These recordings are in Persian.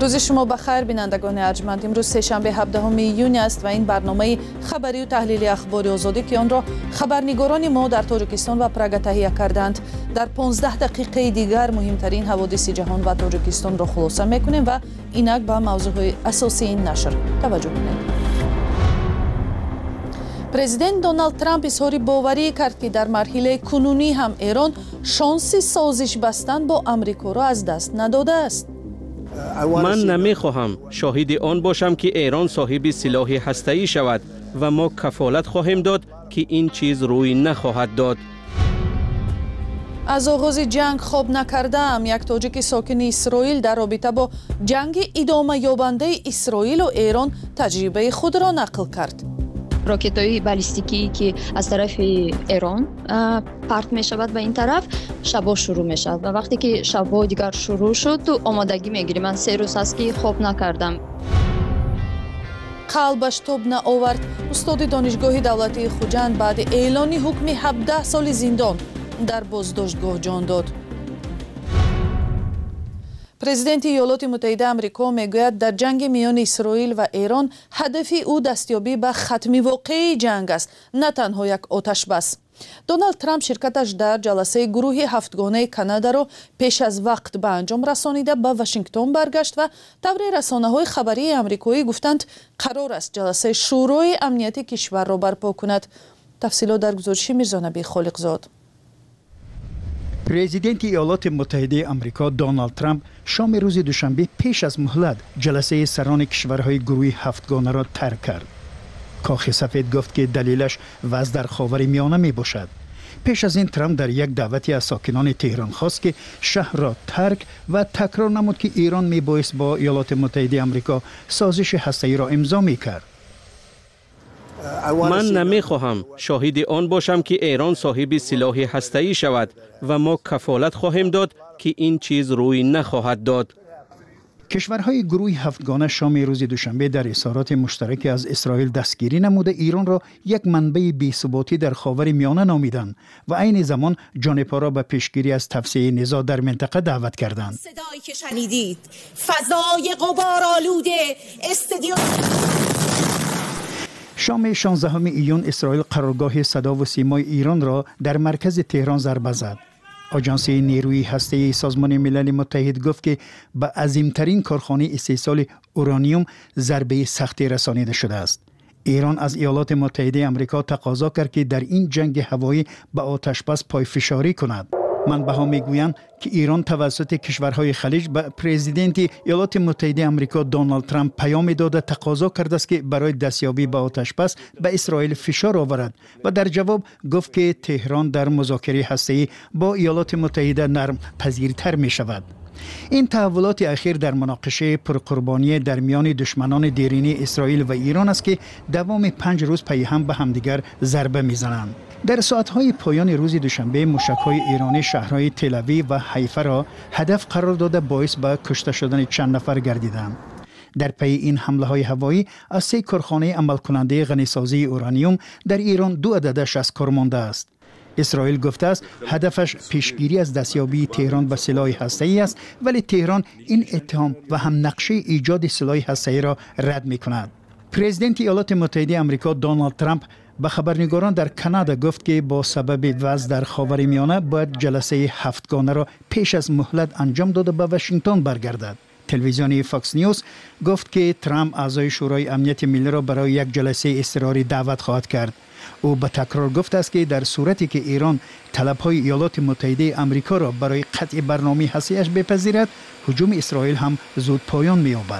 روز شما بخیر بینندگان ارجمند. امروز سه‌شنبه 17 ایون است و این برنامه خبری و تحلیلی اخبار آزادی که آن را خبرنگاران ما در تاجیکستان و پراگ تهیه کردند در 15 دقیقه دیگر مهمترین حوادث جهان و تاجیکستان را خلاصه میکنیم و اینک به موضوعهای اساسی این نشر توجه کنید. پرزیدنت دونالد ترامپ اظهار باوری کرد که در مرحله کنونی هم ایران شانس سازش بستن با آمریکا را از دست نداده است. من نمیخواهم شاهد آن باشم که ایران صاحب سلاح هسته‌ای شود و ما کفالت خواهیم داد که این چیز روی نخواهد داد. از آغاز جنگ خواب نکردم. یک تاجیک ساکن اسرائیل در رابطه با جنگ ادامه یابنده اسرائیل و ایران تجربه خود را نقل کرد. راکت‌های بالستیکی که از طرف ایران پرت می شود به این طرف شبا شروع می شود و وقتی که شبا دیگر شروع شد تو آمادگی می گیری. من 3 روز است که خواب نکردم. قلبش تاب نآورد. استاد دانشگاه دولتی خوجند بعد اعلان حکم 17 سال زندان در بازداشتگاه جان داد. پرزیدنت ایالات متحده آمریکا میگوید در جنگ میان اسرائیل و ایران هدف او دستیابی به ختم واقعی جنگ است، نه تنها یک آتش بس. دونالد ترامپ شرکتش در جلسه گروه هفتگانه کانادا را پیش از وقت به انجام رسانیده به واشنگتن برگشت و طور رسانه‌های خبری آمریکایی گفتند قرار است جلسه شورای امنیتی کشور را برپا کند. تفصیلات در گزارش میرزا نبی خالقزاد. پرزیدنت ایالات متحده آمریکا دونالد ترامپ شام روز دوشنبه پیش از مهلت جلسه سران کشورهای گروه هفتگانه را ترک کرد. کاخ سفید گفت که دلیلش وضع در خاورمیانه می باشد. پیش از این ترامپ در یک دعوتی از ساکنان تهران خواست که شهر را ترک و تکرار نمود که ایران می بایست با ایالات متحده آمریکا سازش هسته‌ای را امضا می کرد. من نمیخواهم شاهد آن باشم که ایران صاحب سلاح هسته‌ای شود و ما کفالت خواهیم داد که این چیز روی نخواهد داد. کشورهای گروه هفتگانه شام روز دوشنبه در اظهارات مشترک از اسرائیل دستگیری نموده ایران را یک منبع بی‌ثباتی در خاورمیانه نامیدند و عین زمان جانبها را به پیشگیری از توسعه نزاع در منطقه دعوت کردند. صدایی که شنیدید فضای غبارآلود استادیوم شام 16 ایون اسرائیل قرارگاه صدا و سیمای ایران را در مرکز تهران ضربه زد. آژانس نیروی هسته‌ای سازمان ملل متحد گفت که به عظیمترین کارخانه استحصال اورانیوم ضربه سختی رسانیده شده است. ایران از ایالات متحده آمریکا تقاضا کرد که در این جنگ هوایی به آتشبس پایفشاری کند. منبع‌ها میگویند که ایران توسط کشورهای خلیج به پرزیدنت ایالات متحده آمریکا دونالد ترامپ پیام داده تقاضا کرده است که برای دستیابی به آتشبس به اسرائیل فشار آورد و در جواب گفت که تهران در مذاکره هسته‌ای با ایالات متحده نرم پذیرتر می شود. این تحولات اخیر در مناقشه پرقربانی در میان دشمنان دیرینه اسرائیل و ایران است که دوام 5 روز پی هم به همدیگر ضربه میزنند. در ساعتهای پایان روز دوشنبه موشک‌های ایرانی شهرهای تل‌آویو و حیفا را هدف قرار داده باعث به کشته شدن چند نفر گردیدند. در پی این حمله‌های هوایی از 3 کارخانه عمل کننده غنیسازی اورانیوم در ایران 2 عددش از کار مانده است. اسرائیل گفته است هدفش پیشگیری از دستیابی تهران به سلاح هسته‌ای است، ولی تهران این اتهام و هم نقشه ایجاد سلاح هسته‌ای را رد می‌کند. پرزیدنت ایالات متحده آمریکا دونالد ترامپ به خبرنگاران در کانادا گفت که با سبب وضع در خاورمیانه باید جلسه هفتگانه را پیش از مهلت انجام داده به واشنگتن برگردد. تلویزیون فاکس نیوز گفت که ترامپ اعضای شورای امنیت ملی را برای یک جلسه اضطراری دعوت خواهد کرد. او به تکرار گفته است که در صورتی که ایران طلب‌های ایالات متحده آمریکا را برای قطع برنامه هسته‌ایش بپذیرد، هجوم اسرائیل هم زود پایان می‌یابد.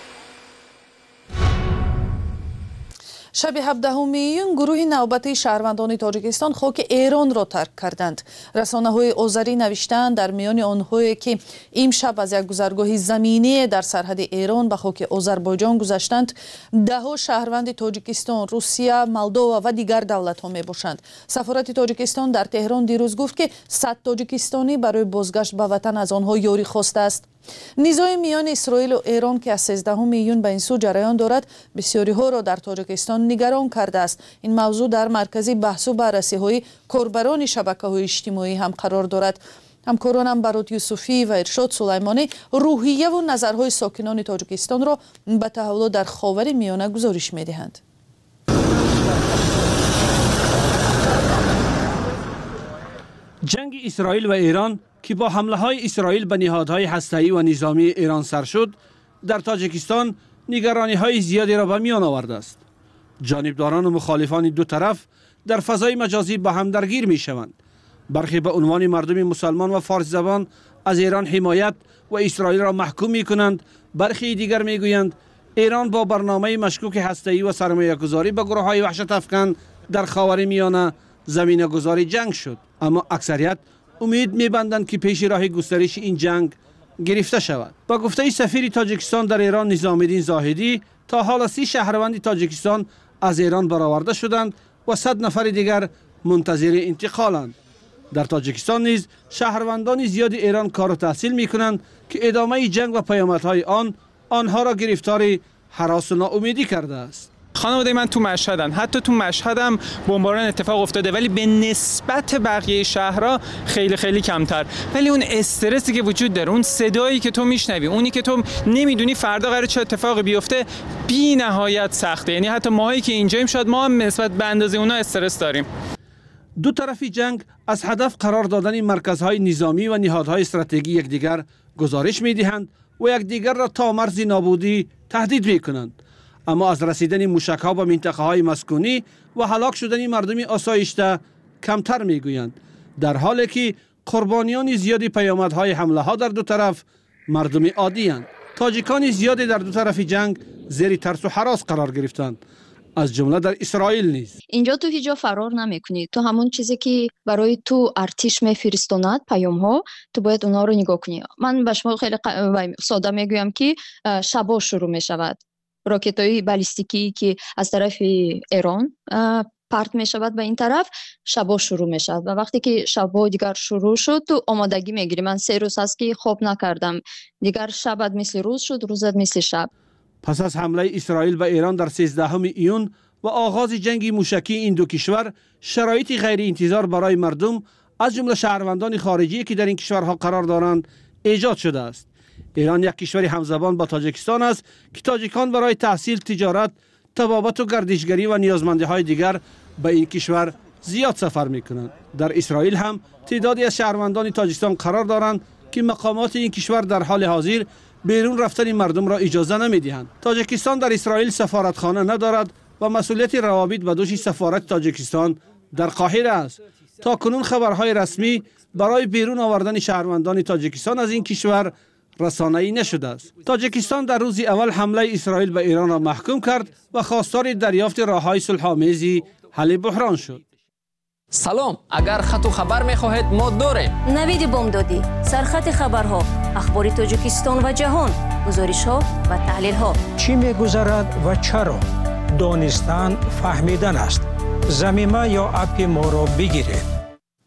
شب 17 ایون گروه نوبتی شهروندان تاجیکستان خاک ایران را ترک کردند. رسانه‌های آذری نوشتند در میان آنهایی که امشب از یک گذرگاه زمینی در سرحد ایران به خاک آذربایجان گذشتند 10 شهروند تاجیکستان، روسیه، مولداوا و دیگر دولت‌ها میباشند. سفارت تاجیکستان در تهران دیروز گفت که 100 تاجیکستانی برای بازگشت به وطن از آنها یاری خواسته است. نزاع میان اسرائیل و ایران که از 13 ایون به این سو جریان دارد بسیاری ها را در تاجیکستان نگران کرده است. این موضوع در مرکز بحث و بررسی های کاربران شبکه‌های اجتماعی هم قرار دارد. ҳамкоронам Барот Юсуфӣ ва Иршод Сулаймонӣ рӯҳияву назарҳои сокинони Тоҷикистонро ба таҳаввулот дар ховари миёна гузориш медиҳанд. جنگ اسرائیل و ایران که با حمله‌های اسرائیل به نهادهای هسته‌ای و نظامی ایران سر شد، در تاجیکستان نگرانی‌های زیادی را به میان آورده است. جانبداران و مخالفان دو طرف در فضای مجازی با هم درگیر می‌شوند. برخی به عنوان مردم مسلمان و فارسی زبان از ایران حمایت و اسرائیل را محکوم می‌کنند. برخی دیگر می‌گویند ایران با برنامه مشکوک هسته‌ای و سرمایه‌گذاری به گروه‌های وحشت افکن در خاورمیانه زمینه‌گذاری جنگ شد. اما اکثریت امید می‌بندند که پیش راه گسترش این جنگ گرفته شود. با گفته سفیر تاجیکستان در ایران نظام‌الدین زاهدی، تا حالا 30 شهروند تاجیکستان از ایران برآورده شدند و 100 نفر دیگر منتظر انتقالند. در تاجیکستان نیز شهروندان زیادی ایران کار و تحصیل می‌کنند که ادامه جنگ و پیامدهای آنها را گرفتار هراس و ناامیدی کرده است. خانواده من تو مشهدن، حتی تو مشهدم بمباران اتفاق افتاده، ولی به نسبت بقیه شهرها خیلی کمتر. ولی اون استرسی که وجود داره، اون صدایی که تو میشنوی، اونی که تو نمیدونی فردا قراره چه اتفاقی بیفته، بی نهایت سخته. یعنی حتی ماهایی که اینجاییم شاید ما هم نسبت به اندازه اونا استرس داریم. دو طرف جنگ از هدف قرار دادن مرکزهای نظامی و نهادهای استراتژیکی یکدیگر گزارش می‌دهند و یکدیگر را تا مرز نابودی تهدید می‌کنند. اما از رسیدن موشک‌ها به منطقه‌های مسکونی و هلاک شدن مردم آسایشته کمتر می‌گویند، در حالی که قربانیان زیادی پیامدهای حمله‌ها در دو طرف مردم عادی‌اند. تاجیکان زیادی در دو طرف جنگ زیر ترس و هراس قرار گرفتند، از جمله در اسرائیل نیز. اینجا تو هیچ جا فرار نمی‌کنی. تو همون چیزی که برای تو ارتش میفرستاند پیام‌ها، تو باید اونها رو نگاه کنی. من به شما خیلی ساده میگویم که شبا شروع می‌شود. راکت‌های بالستیکی که از طرف ایران پرت می شود به این طرف، شبا شروع می شود و وقتی که شبا دیگر شروع شد تو آمادگی می گیری. من 3 روز است که خواب نکردم، دیگر شبت مثل روز شد، روزت مثل شب. پس از حمله اسرائیل به ایران در 13 ایون و آغاز جنگ موشکی این دو کشور، شرایط غیر انتظار برای مردم از جمله شهروندان خارجی که در این کشورها قرار دارند ایجاد شده است. ایران یک کشور همزبان با تاجیکستان است که تاجیکان برای تحصیل، تجارت، طبابت و گردشگری و نیازمندی‌های دیگر به این کشور زیاد سفر می‌کنند. در اسرائیل هم تعدادی از شهروندان تاجیکستان قرار دارند که مقامات این کشور در حال حاضر بیرون رفتن مردم را اجازه نمی‌دهند. تاجیکستان در اسرائیل سفارتخانه ندارد و مسئولیت روابط به دوش سفارت تاجیکستان در قاهره است. تا کنون خبرهای رسمی برای بیرون آوردن شهروندان تاجیکستان از این کشور رسانه‌ای نشده است. تاجیکستان در روز اول حمله اسرائیل به ایران را محکوم کرد و خواستار دریافت راه‌های صلح‌آمیز حل بحران شد. سلام، اگر خط و خبر می‌خواهید ما داریم. نوید بامدادی، سرخط خبرها، اخبار تاجیکستان و جهان، گزارش‌ها و تحلیل‌ها. چی می‌گذرد و چرا؟ دانستن، فهمیدن است. ضمیمه یا اپ ما را بگیرید.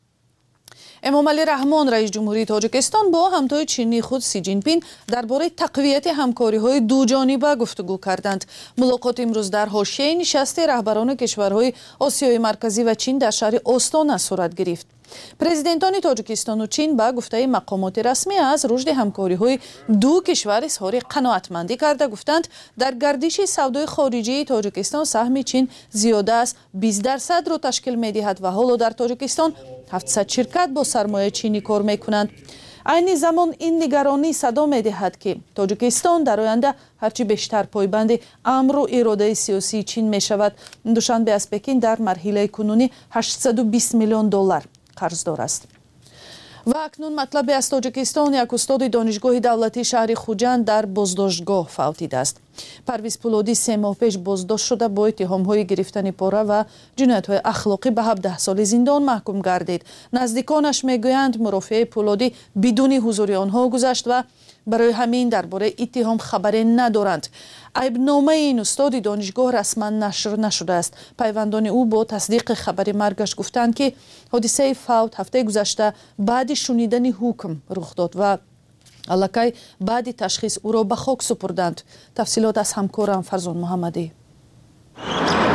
эмомалӣ раҳмон раис ҷумҳурии тоҷикистон бо ҳамтои чинии худ Си Ҷинпин дар бораи тақвияти ҳамкориҳои дуҷониба гуфтугӯ карданд. мулоқот имрӯз дар ҳошияи нишасти раҳбарони кишварҳои осиёи марказӣ ва чин дар шаҳри Остона сурат гирифт. президентони тоҷикистону чин ба гуфтаи мақомоти расмӣ аз рушди ҳамкориҳои ду кишвар изҳори қаноатмандӣ карда гуфтанд, дар гардиши савдои хориҷии тоҷикистон саҳми чин зиёда аз 20% ташкил медиҳад ва ҳоло дар тоҷикистон 700 ширкат бо сармояи чинӣ кор мекунанд. айни замон ин нигаронӣ садо медиҳад ки тоҷикистон дар оянда ҳарчи бештар пойбанди амру иродаи сиёсии чин мешавад. душанбе аз пекин дар марҳилаи кунунӣ $820 миллион қарздор аст. ва акнун матлабе аз тоҷикистон, як устоди донишгоҳи давлатии шаҳри Хуҷанд дар боздоштгоҳ фавтидааст. Парвиз Пулодӣ 3 моҳ пеш боздошт шуда бо иттиҳомҳои гирифтани пора ва ҷиноятҳои ахлоқӣ ба 17 соли зиндон маҳкум гардид. наздиконаш мегӯянд мурофиаи Пулодӣ бидуни ҳузури онҳо гузашт ва барои ҳамин дар бораи иттиҳом хабаре надоранд. айбномаи ин устоди донишгоҳ расман нашр нашудааст. пайвандони ӯ бо тасдиқи хабари маргаш гуфтанд ки ҳодисаи фавт ҳафтаи гузашта баъди шунидани ҳукм рух дод ва аллакай баъди ташхис ӯро ба хок супурданд. тафсилот аз ҳамкорам Фарзон Муҳаммадӣ.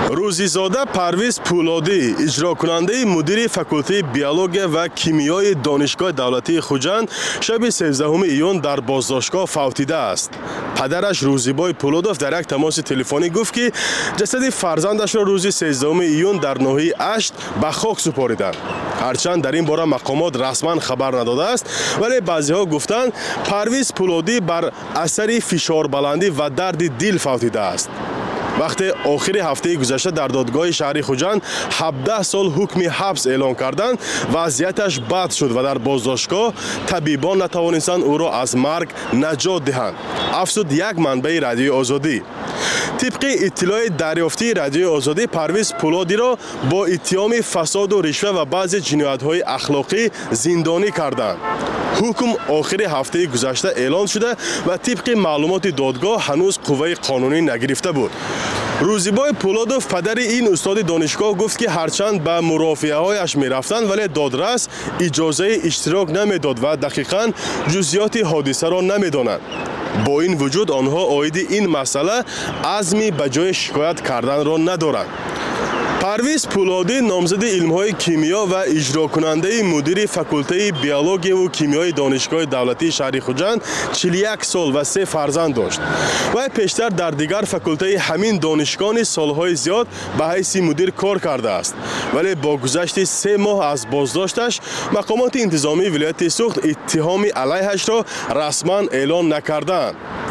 روزیزاده پرویز پولادی، اجرا کننده مدیر فاکولته بیولوژی و کیمیای دانشگاه دولتی خوجند، شب 13 ایون در بازداشتگاه فوتیده است. پدرش روزیبای پولادوف در یک تماس تلفنی گفت که جسد فرزندش را روز 13 ایون در ناحیه اشت به خاک سپاریدند. هرچند در این باره مقامات رسما خبر نداده است، ولی بعضی‌ها گفتند پرویز پولادی بر اثر فشار بلندی و درد دل فوتیده است. وقتی آخر هفته گذشته در دادگاه شهری خوجند 17 سال حکم حبس اعلان کردند، وضعیتش بد شد و در بازداشتگاه طبیبان نتوانستند او را از مرگ نجات دهند، افزود یک منبع رادیوی آزادی. طبق اطلاع دریافتی رادیوی آزادی، پرویز پولادی را با اتهام فساد و رشوه و بعضی جنایت‌های اخلاقی زندانی کردند. حکم آخر هفته گذشته اعلان شده و طبق معلومات دادگاه هنوز قوه قانونی نگرفته بود. روزیبای پولادوف پدر این استاد دانشگاه گفت که هرچند به مرافعه‌هایش می‌رفتند ولی دادرس اجازه اشتراک نمیداد و دقیقاً جزئیات حادثه را نمی‌دانند. با این وجود آنها عاید این مسئله عزمی به جای شکایت کردن را ندارند. پرویز پولادی نامزد علم‌های کیمیا و اجرا کننده مدیر فاکولته بیولوژی و کیمیای دانشگاه دولتی شهر خوجند 41 سال و 3 فرزند داشت. و پیشتر در دیگر فاکولته همین دانشگاه سالهای زیاد به حیث مدیر کار کرده است. ولی با گذشت 3 ماه از بازداشتش مقامات انتظامی ولایت سوخت اتهام علیهش را رسما اعلان نکردند.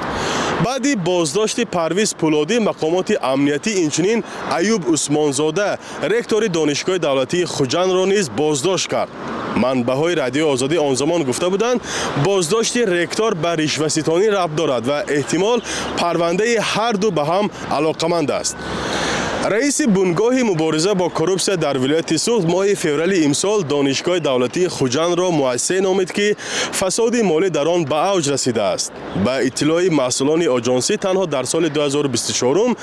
بعد بازداشت پرویز پولادی، مقامات امنیتی اینچنین ایوب عثمانزاده رکتور دانشگاه دولتی خوجند را نیز بازداشت کرد. منبع‌های رادیو آزادی آن زمان گفته بودند بازداشت رکتور به رشوه‌ستانی ربط دارد و احتمال پرونده هر دو به هم علاقمند است. رئیس بنگاه مبارزه با کروپسیون در ولایت سوخت ماه فوریه امسال دانشگاه دولتی خوجند را مؤسسه نامید که فساد مالی در آن به اوج رسیده است. به اطلاع مسئولان آژانسی تنها در سال 2024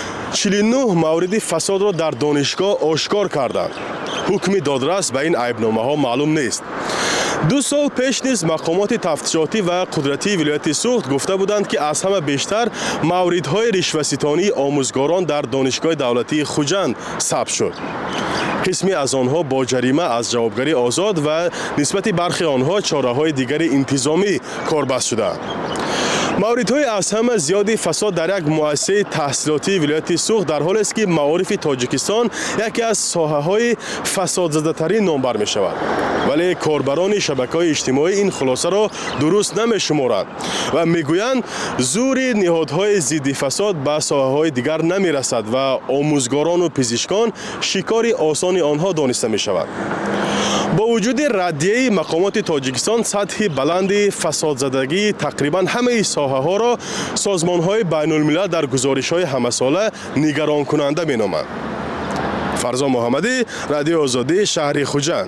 49 مورد فساد را در دانشگاه آشکار کردند. حکم دادرس به این عیبنامه‌ها معلوم نیست. 2 سال پیش نیز مقامات تفتیشاتی و قدرتی ولایت سوخت گفته بودند که از همه بیشتر موردهای رشوه‌ستانی آموزگاران در دانشگاه دولتی خوجند ثبت شد. قسمی از آنها با جریمه از جوابگری آزاد و نسبت برخی آنها چاره‌های دیگر انتظامی کاربست شدند. موردهای از همه زیادی فساد در یک مؤسسه تحصیلاتی ولایت سوخت در حالی است که معارف تاجیکستان یکی از ساحه‌های فسادزده‌ترین نام بر می‌شود. ولی کاربران شبکه‌های اجتماعی این خلاصه را درست نمی‌شمارند و می‌گویند زور نهادهای ضد فساد به ساحه‌های دیگر نمی‌رسد و آموزگاران و پزشکان شکار آسان آنها دانسته می‌شوند. با وجود ردیه مقامات تاجیکستان، سطح بلند فسادزدگی تقریبا همه ساحه‌ها را سازمان‌های بین‌الملل در گزارش‌های همه‌ساله نگران کننده می‌نامند. فرزان محمدی، رادیو آزادی، شهر خوجند.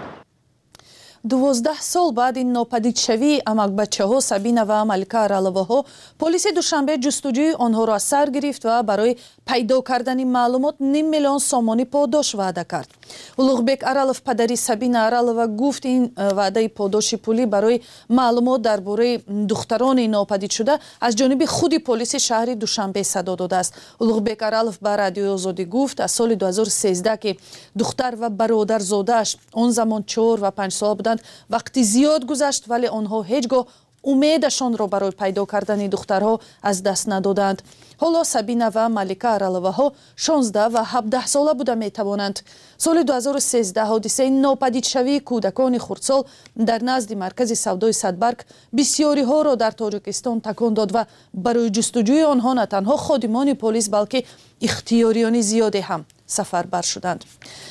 12 سال баъди нопадидшавии амакбачаҳо Сабина ва Малика Араловаҳо полиси Душанбе ҷустуҷӯи онҳоро аз сар гирифт ва барои пайдо кардани маълумот 5 миллион сомонӣ подош ваъда кард. Улуғбек Аралов падари Сабина Аралова гуфт ин ваъдаи подоши пулӣ барои маълумот дар бораи духтарони нопадидшуда аз ҷониби худи полиси шаҳри Душанбе садо додааст. Улуғбек Аралов ба Радиои Озодӣ гуфт аз соли 2013 ки духтар ва бародарзодааш он замон 4 ва 5 сол буданд. Вақти зиёд гузашт, вале онҳо ҳеҷ гоҳ умедашонро барои пайдо кардани духтарҳо аз даст надоданд. ҳоло Сабина ва Малика Араловаҳо 16 ва 17 сола буда метавонанд. соли 2013 ҳодисаи нопадидшавии кӯдакони хурдсол дар назди маркази савдои Садбарг бисёриҳоро дар Тоҷикистон такон дод ва барои ҷустуҷӯи онҳо на танҳо ходимони полис, балки ихтиёриёни зиёде ҳам сафарбар шуданд.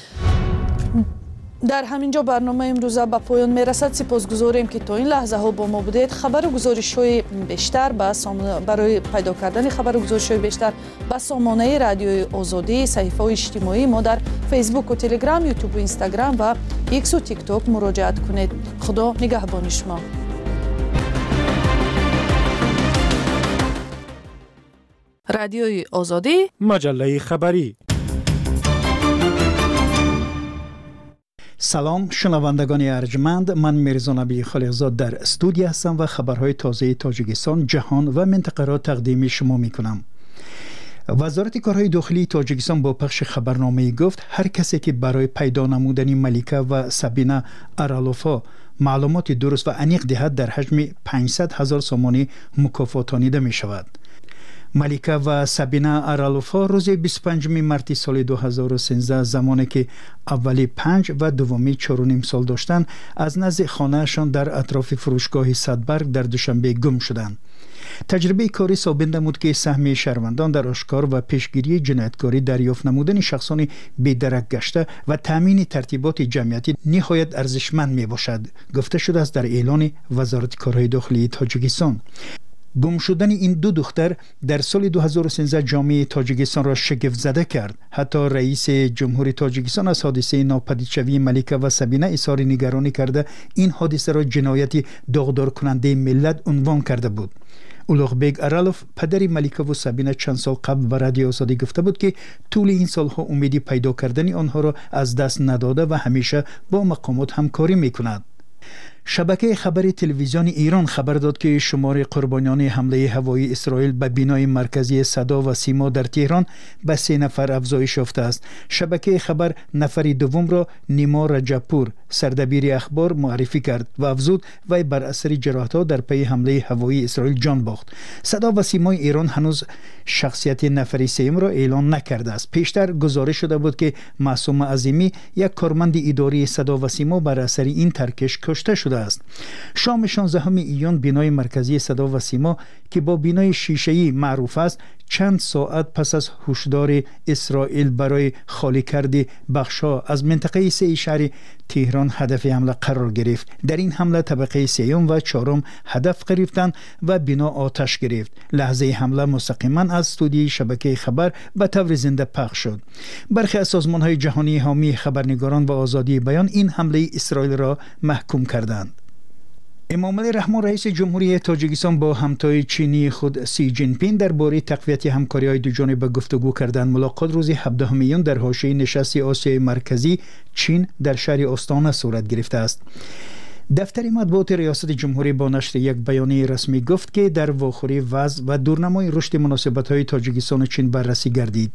дар ҳаминҷо барномаи имрӯза ба поён мерасад. сипосгузорем ки то ин лаҳзаҳо бо мо будед. хабару гузоришҳои бештар барои пайдо кардани хабару гузоришҳои бештар ба сомонаи Радиои Озодӣ, саҳифаҳои иҷтимоӣ мо дар Фейсбуку, Телеграм, Ютубу, Инстаграм ва Иксу ТикТок муроҷиат кунед. худо нигаҳбони шумо. Радиои Озодӣ, маҷаллаи хабарӣ. سلام شنوندگان ارجمند، من میرزا نبی خالقزاد در استودیو هستم و خبرهای تازه تاجیکستان، جهان و منطقه را تقدیم شما می کنم. وزارت کارهای داخلی تاجیکستان با پخش خبرنامه‌ای گفت هر کسی که برای پیدا نمودن ملیکه و سابینا ارالوفا معلومات درست و عمیق دهد در حجم 500,000 سومانی مکافاتانیده می شود. ملیکه و سابینا ارالوفا روز 25 مارس سال 2013 زمانی که اولی 5 و دومی 4.5 سال داشتند از نزد خانهشان در اطراف فروشگاه صدبرگ در دوشنبه گم شدند. تجربه کاری ثابت نمود که سهم شهروندان در آشکار و پیشگیری جنایتکاری دریافت نمودن شخصان بی‌درک گشته و تامین ترتیبات جمعیتی نهایت ارزشمند می باشد گفته شده است در اعلان وزارت کارهای داخلی تاجیکستان. گم شدن این دو دختر در سال 2013 جامعه تاجیکستان را شگفت زده کرد. حتی رئیس جمهوری تاجیکستان از حادثه ناپدیدشوی ملیکه و سابینا اظهار نگرانی کرده این حادثه را جنایتی داغدار کننده ملت عنوان کرده بود. اولوغبگ ارالوف پدر ملیکه و سابینا چند سال قبل به رادیو آزادی گفته بود که طول این سالها امیدی پیدا کردن آنها را از دست نداده و همیشه با مقامات همکاری میکند. شبکه خبری تلویزیون ایران خبر داد که شمار قربانیان حمله هوایی اسرائیل به بینای مرکزی صدا و سیما در تهران به 3 نفر افزایش یافته است. شبکه خبر نفر دوم را نیما رجبپور سردبیر اخبار معرفی کرد و افزود وی بر اثر جراحت‌ها در پی حمله هوایی اسرائیل جان باخت. صدا و سیمای ایران هنوز شخصیت نفر سوم را اعلام نکرده است. پیشتر گزارش شده بود که معصوم عظیمی یک کارمند اداری صدا و سیما بر اثر این ترکش کشته شده است. شام 16 ایون بینای مرکزی صدا و سیما که با بینای شیشه‌ای معروف است چند ساعت پس از هشدار اسرائیل برای خالی کردن بخش‌ها از منطقه 3 شهر تهران هدف حمله قرار گرفت. در این حمله طبقه 3 و 4 هدف گرفتند و بنا آتش گرفت. لحظه حمله مستقیما از استودیوی شبکه خبر به طور زنده پخش شد. برخی از سازمان‌های جهانی حامی خبرنگاران و آزادی بیان این حمله اسرائیل را محکوم کردند. امامعلی رحمان رئیس جمهوری تاجیکستان با همتای چینی خود سی جین پینگ درباره تقویت همکاری‌های دوجانبه گفتگو کردند. ملاقات روز 17 میون در حاشیه نشست آسیای مرکزی چین در شهر آستانه صورت گرفته است. دفتر مطبوعات ریاست جمهوری با نشر یک بیانیه رسمی گفت که در واخوری وضع و دورنمای رشد مناسبت‌های تاجیکستان و چین بررسی گردید.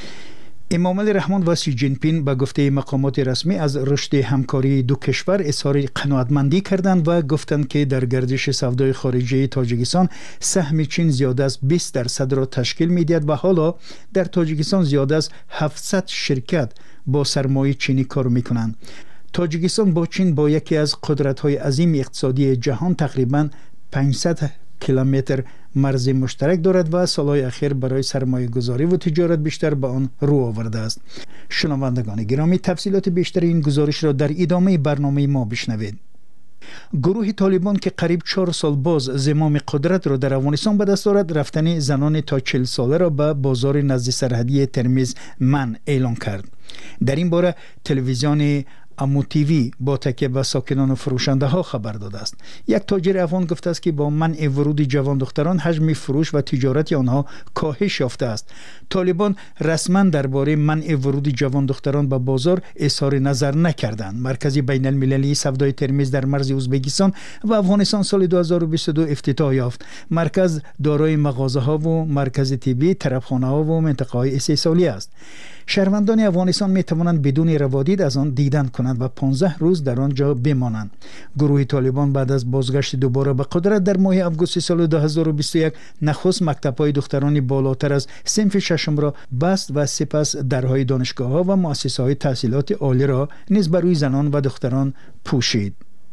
امامعلی رحمان و سی جین پینگ به گفته مقامات رسمی از رشد همکاری دو کشور اظهار قناعتمندی کردند و گفتند که در گردش سودای خارجی تاجیکستان سهم چین زیاد از 20% را تشکیل می‌دهد و حالا در تاجیکستان زیاد از 700 شرکت با سرمایه چینی کار می‌کنند. تاجیکستان با چین با یکی از قدرت‌های عظیم اقتصادی جهان تقریباً 500 کیلومتر مرز مشترک دارد و سالهای اخیر برای سرمایه گذاری و تجارت بیشتر به آن رو آورده است. شنوندگان گرامی، تفصیلات بیشتر این گزارش را در ادامه برنامه ما بشنوید. گروه طالبان که قریب 4 سال باز زمام قدرت را در افغانستان به دست دارد، رفتن زنان تا 40 ساله را به بازار نزد سرحدی ترمیز منع اعلان کرد. در این باره تلویزیون امو تیوی با تکیه به ساکنان و فروشنده ها خبر داده است. یک تاجر افغان گفته است که با منع ورود جوان دختران حجم فروش و تجارت آنها کاهش یافته است. طالبان رسما درباره منع ورود جوان دختران به بازار اظهار نظر نکردند. مرکز بین المللی سودای ترمیز در مرز ازبکستان و افغانستان سال 2022 افتتاح یافت. مرکز دارای مغازه ها و مرکز طبی، طرفخانه ها و منطقه های استحصالی است. شهروندان افغانستان می توانند بدون روادید از آن دیدن کنند و 15 روز در آنجا بمانند. گروه طالبان بعد از بازگشت دوباره به قدرت در ماه آگوست سال 2021 نخست مکتب‌های دختران بالاتر از صنف ششم را بست و سپس درهای دانشگاه‌ها و مؤسسه‌های تحصیلات عالی را نیز بر روی زنان و دختران پوشید.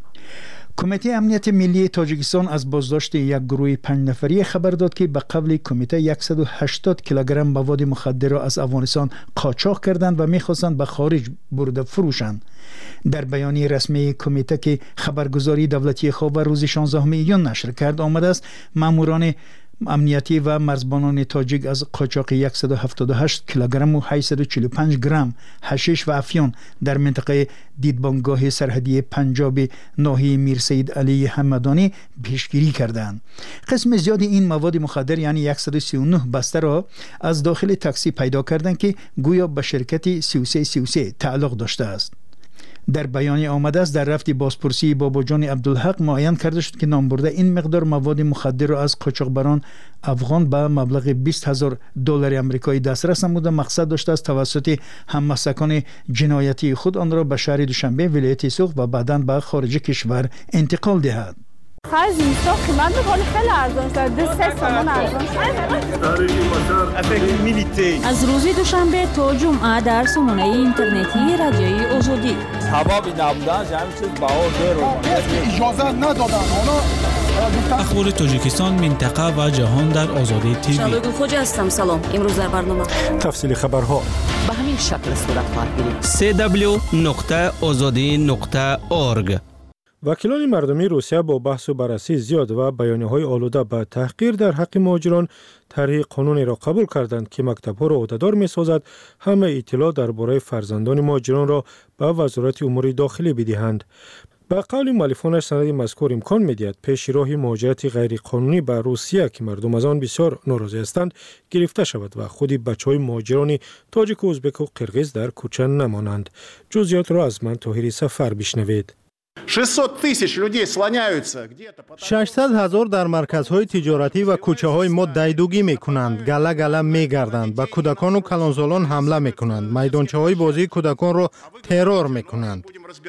کمیته امنیت ملی تاجیکستان از بازداشت یک گروه 5 نفری خبر داد که به قبل کمیته 180 کیلوگرم مواد مخدر را از افغانستان قاچاق کردند و می‌خواستند به خارج برده فروشند. در بیانیه رسمی کمیته که خبرگزاری دولتی خاور روز 16 میون نشر کرد آمده است ماموران امنیتی و مرزبانان تاجیک از قاچاق 178 کیلوگرم و 845 گرم حشیش و افیون در منطقه دیدبانگاه سرحدی پنجاب ناحیه میر سید علی حمدانی پیشگیری کردند. قسم زیادی این مواد مخدر یعنی 139 بسته را از داخل تاکسی پیدا کردند که گویا به شرکت 3333 تعلق داشته است. در بیانیه آمده است در رفت بازپرسی باباجان عبدالحق معین کرده شد که نامبرده این مقدار مواد مخدر را از قاچاقبران افغان به مبلغ 20,000 دلار آمریکایی دسترس نموده مقصد داشته است توسط هممسلکان جنایتی خود آن را به شهر دوشنبه ولایت سوق و بعداً به خارج کشور انتقال دهد. خرج اینستا قیمت میکنه خیلی ارزان شده 3 تومان ارزان شده. از روز دوشنبه تا جمعه در سامانه اینترنتی رادیوی آزادی حبابی نبودن همین چیز بهار اجازه ندادن اخبار تاجیکستان منطقه و جهان در آزادی تیوی. شبگون خوجا هستم. سلام. امروز در برنامه تفصیل خبرها به همین شکل صورت خواهد گرفت. www.azadi.org. وکیلان مردمی روسیه با بحث و بررسی زیاد و بیانیه‌های آلوده به تحقیر در حق مهاجران طرح قانونی را قبول کردند که مکتب‌ها را عهده‌دار می‌سازد همه اطلاع درباره فرزندان مهاجران را به وزارت امور داخلی بدهند. به قول مؤلفانش سند مذکور امکان می‌دهد پیش راه مهاجرت غیرقانونی به روسیه که مردم از آن بسیار ناراضی هستند گرفته شود و خود بچه‌های مهاجران تاجیک و ازبک و قرغیز در کوچه نمانند. جزئیات را از من طاهری سفر بشنوید. 600,000 در مرکزهای تجارتی و کوچه‌های ما دیدگی می‌کنند، گله می‌گردند، به کودکان و کلانسالان حمله می‌کنند، میدانچه‌های بازی کودکان را ترور می‌کنند.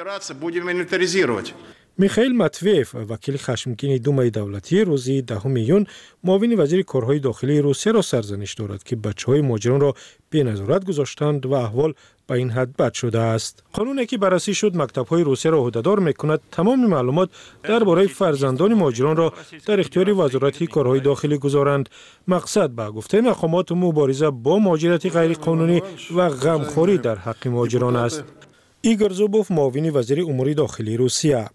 میخائیل ماتویف وکیل خشمگین دومای دولتی روز 10 میلیون معاون وزیر کارهای داخلی روسیه را سرزنش دارد که بچه‌های مهاجران را بی نظارت گذاشتند و احوال به این حد بد شده است. قانونی که بررسی شد مکتب‌های روسیه را عهده‌دار می‌کند تمام معلومات درباره فرزندان مهاجران را در اختیار وزارت کارهای داخلی گذارند. مقصد به گفته مقامات مبارزه با مهاجرت غیرقانونی و غمخوری در حق مهاجران است. ایگور زوبوف معاون وزیر امور داخلی روسیه: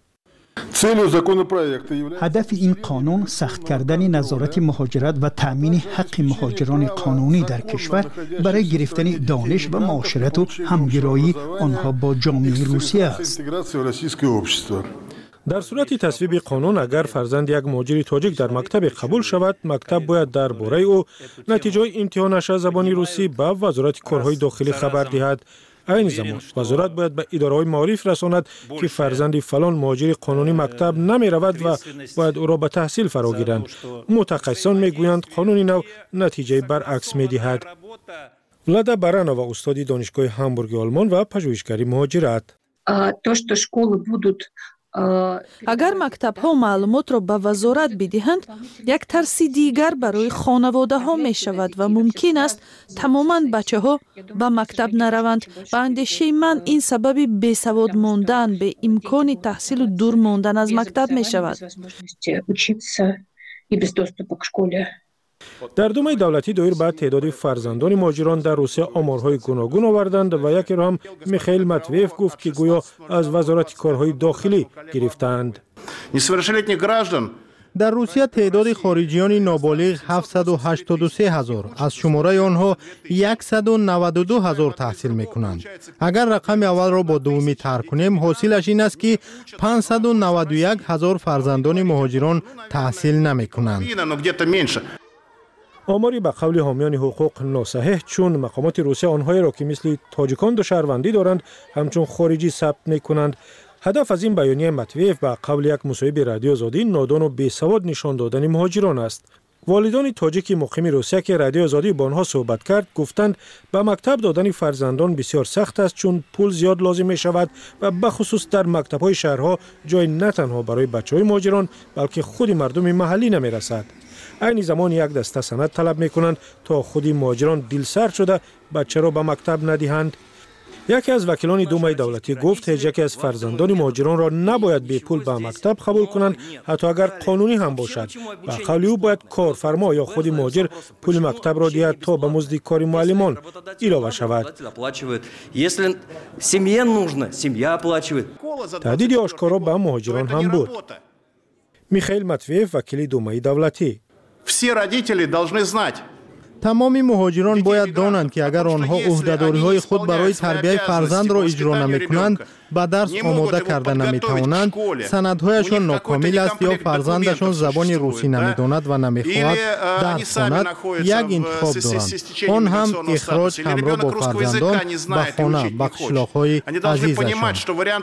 هدف این قانون سخت کردن نظارت مهاجرت و تأمین حق مهاجران قانونی در کشور برای گرفتن دانش و معاشرت و همگرایی آنها با جامعه روسیه است. در صورت تصویب قانون اگر فرزند یک مهاجر تاجیک در مکتب قبول شود مکتب باید درباره او نتیجه امتحانش از زبان روسی به وزارت کارهای داخلی خبر دهد. این زمان وزارت باید به اداره‌های معارف رساند که فرزند فلان مهاجر قانونی مکتب نمی رود و باید او را به تحصیل فرا گیرند. متخصصان میگویند قانون نو نتیجه برعکس میدهد. ولادا برانووا استاد دانشگاه هامبورگ آلمان و پژوهشگری مهاجرت: اگر مکتب‌ها معلومات را به وزارت بدهند یک ترس دیگر برای خانواده‌ها می‌شود و ممکن است تماماً بچه‌ها به مکتب نروند. به اندیشه من این سبب بیسواد ماندن به امکان تحصیل و دور ماندن از مکتب می‌شود. در دومای دولتی دایر به تعداد فرزندان مهاجران در روسیه آمارهای گوناگون آوردند و یکی را هم میخائیل ماتویف گفت که گویا از وزارت کارهای داخلی گرفتند. در روسیه تعداد خارجیان نابالغ 783,000 از شماره آنها 192,000 تحصیل میکنند. اگر رقم اول را با دومی ترک کنیم حاصلش این است که 591,000 فرزندان مهاجران تحصیل نمیکنند. آماری به قول حامیان حقوق ناصحیح چون مقامات روسیه آنهایی را که مثل تاجیکان دو شهروندی دارند همچون خارجی ثبت میکنند. هدف از این بیانیه ماتویف به قول یک مصاحبه رادیو آزادی نادان و بیسواد نشان دادن مهاجران است. والدان تاجیک مقیم روسیه که رادیو آزادی با آنها صحبت کرد گفتند به مکتب دادن فرزندان بسیار سخت است چون پول زیاد لازم می شود و بخصوص در مکتب‌های شهرها جای نه تنها برای بچه‌های مهاجران بلکه خود مردم محلی نمی رسد. این زمان یک دسته سند طلب میکنند تا خودی مهاجران دلسرد شده بچه را به مکتب ندهند. یکی از وکیلان دومای دولتی گفت هیچ یکی از فرزندان مهاجران را نباید بی پول به مکتب قبول کنند حتی اگر قانونی هم باشد. به قول او باید کارفرما یا خود مهاجر پول مکتب را دهد تا به مزد کار معلمان علاوه شود. تهدید آشکارا به مهاجران هم بود. میخائیل ماتویف وکیل دومای دولتی: تمام مهاجران باید دانند که اگر آنها عهده‌داری‌های خود برای تربیت فرزند را اجرا نمی‌کنند، به درس آماده کرده نمی‌توانند، سندهایشان ناکامل است یا فرزندشان زبان روسی نمی‌داند و نمی‌خواهد درس خواند، یک انتخاب دارند. آن هم اخراج همراه با فرزندان به خانه به قشلاق‌های عزیزشان.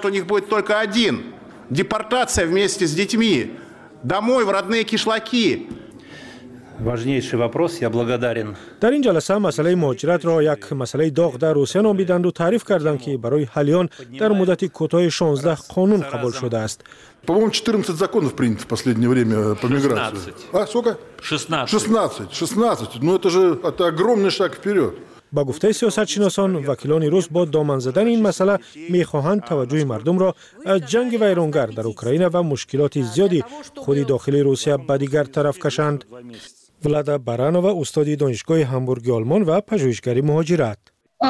Депортация вместе с детьми домой в родные кишлаки. Важнейший вопрос, я благодарен. در این جلسه مسئله مهاجرت را یک مسئله داغ در روسیه نامیدند و تعریف کردند که برای حل آن در مدت کوتاه 16 قانون قبول شده است. По-моему, 14 законов принято в последнее время по миграции. 16. Сколько? 16. Ну это огромный шаг вперед. با گفته سیاستشناسان، وکیلان روس با دامن زدن این مسئله می‌خواهند توجه مردم را از جنگ ویرانگر در اوکراین و مشکلات زیادی خود داخلی روسیه به دیگر طرف کشند. ولادا برانووا استاد دانشگاه هامبورگ آلمان و پژوهشگری مهاجرت.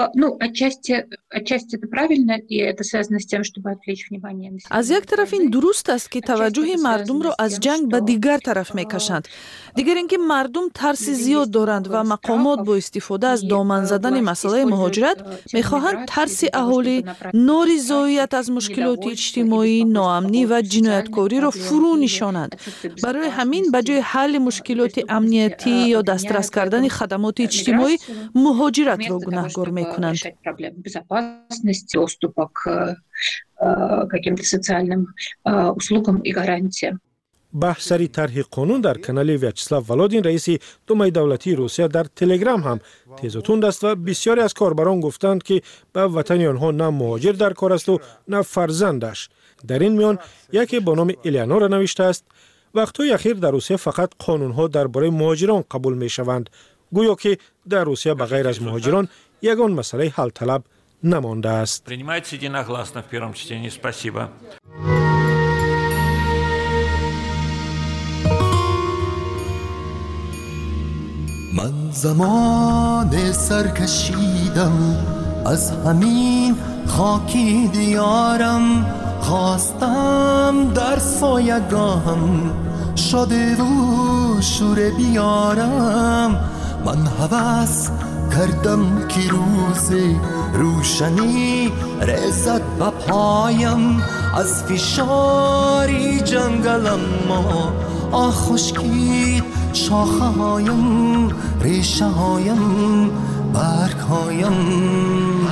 از یک طرف این درست است که توجه مردم را از جنگ به دیگر طرف میکشند. دیگر اینکه مردم ترس زیاد دارند و مقامات با استفاده از دامن زدن مسئله مهاجرت میخواهند ترس اهالی، نارضایت از مشکلات اجتماعی، ناامنی و جنایتکاری را فرو نشانند. برای همین به جای حل مشکلات امنیتی یا دسترس کردن خدمات اجتماعی، مهاجرت را گناهکار میکنند. بحث سری طرح قانون در کانال ویاچسلاو ولادین رئیس دومای دولتی روسیه در تلگرام هم تیز و تند است و بسیاری از کاربران گفتند که به وطن آنها نه مهاجر در کار است و نه فرزندش. در این میان یکی با نام الیانورا نوشته است: وقتهای اخیر در روسیه فقط قانونها درباره مهاجران قبول می شوند، گویا که در روسیه بغیر از مهاجران یگان مسئله حل طلب نمانده است. Принимается единогласно в первом чтении. Спасибо. من زمان سرکشیدم از همین خاکی دیارم، خواستم در سایگاهم شده و شور بیارم. من هوس کردم که روز روشنی رسد به پایم، از فشاری جنگلم ما خشکید شاخه هایم، ریشه هایم، برگ هایم.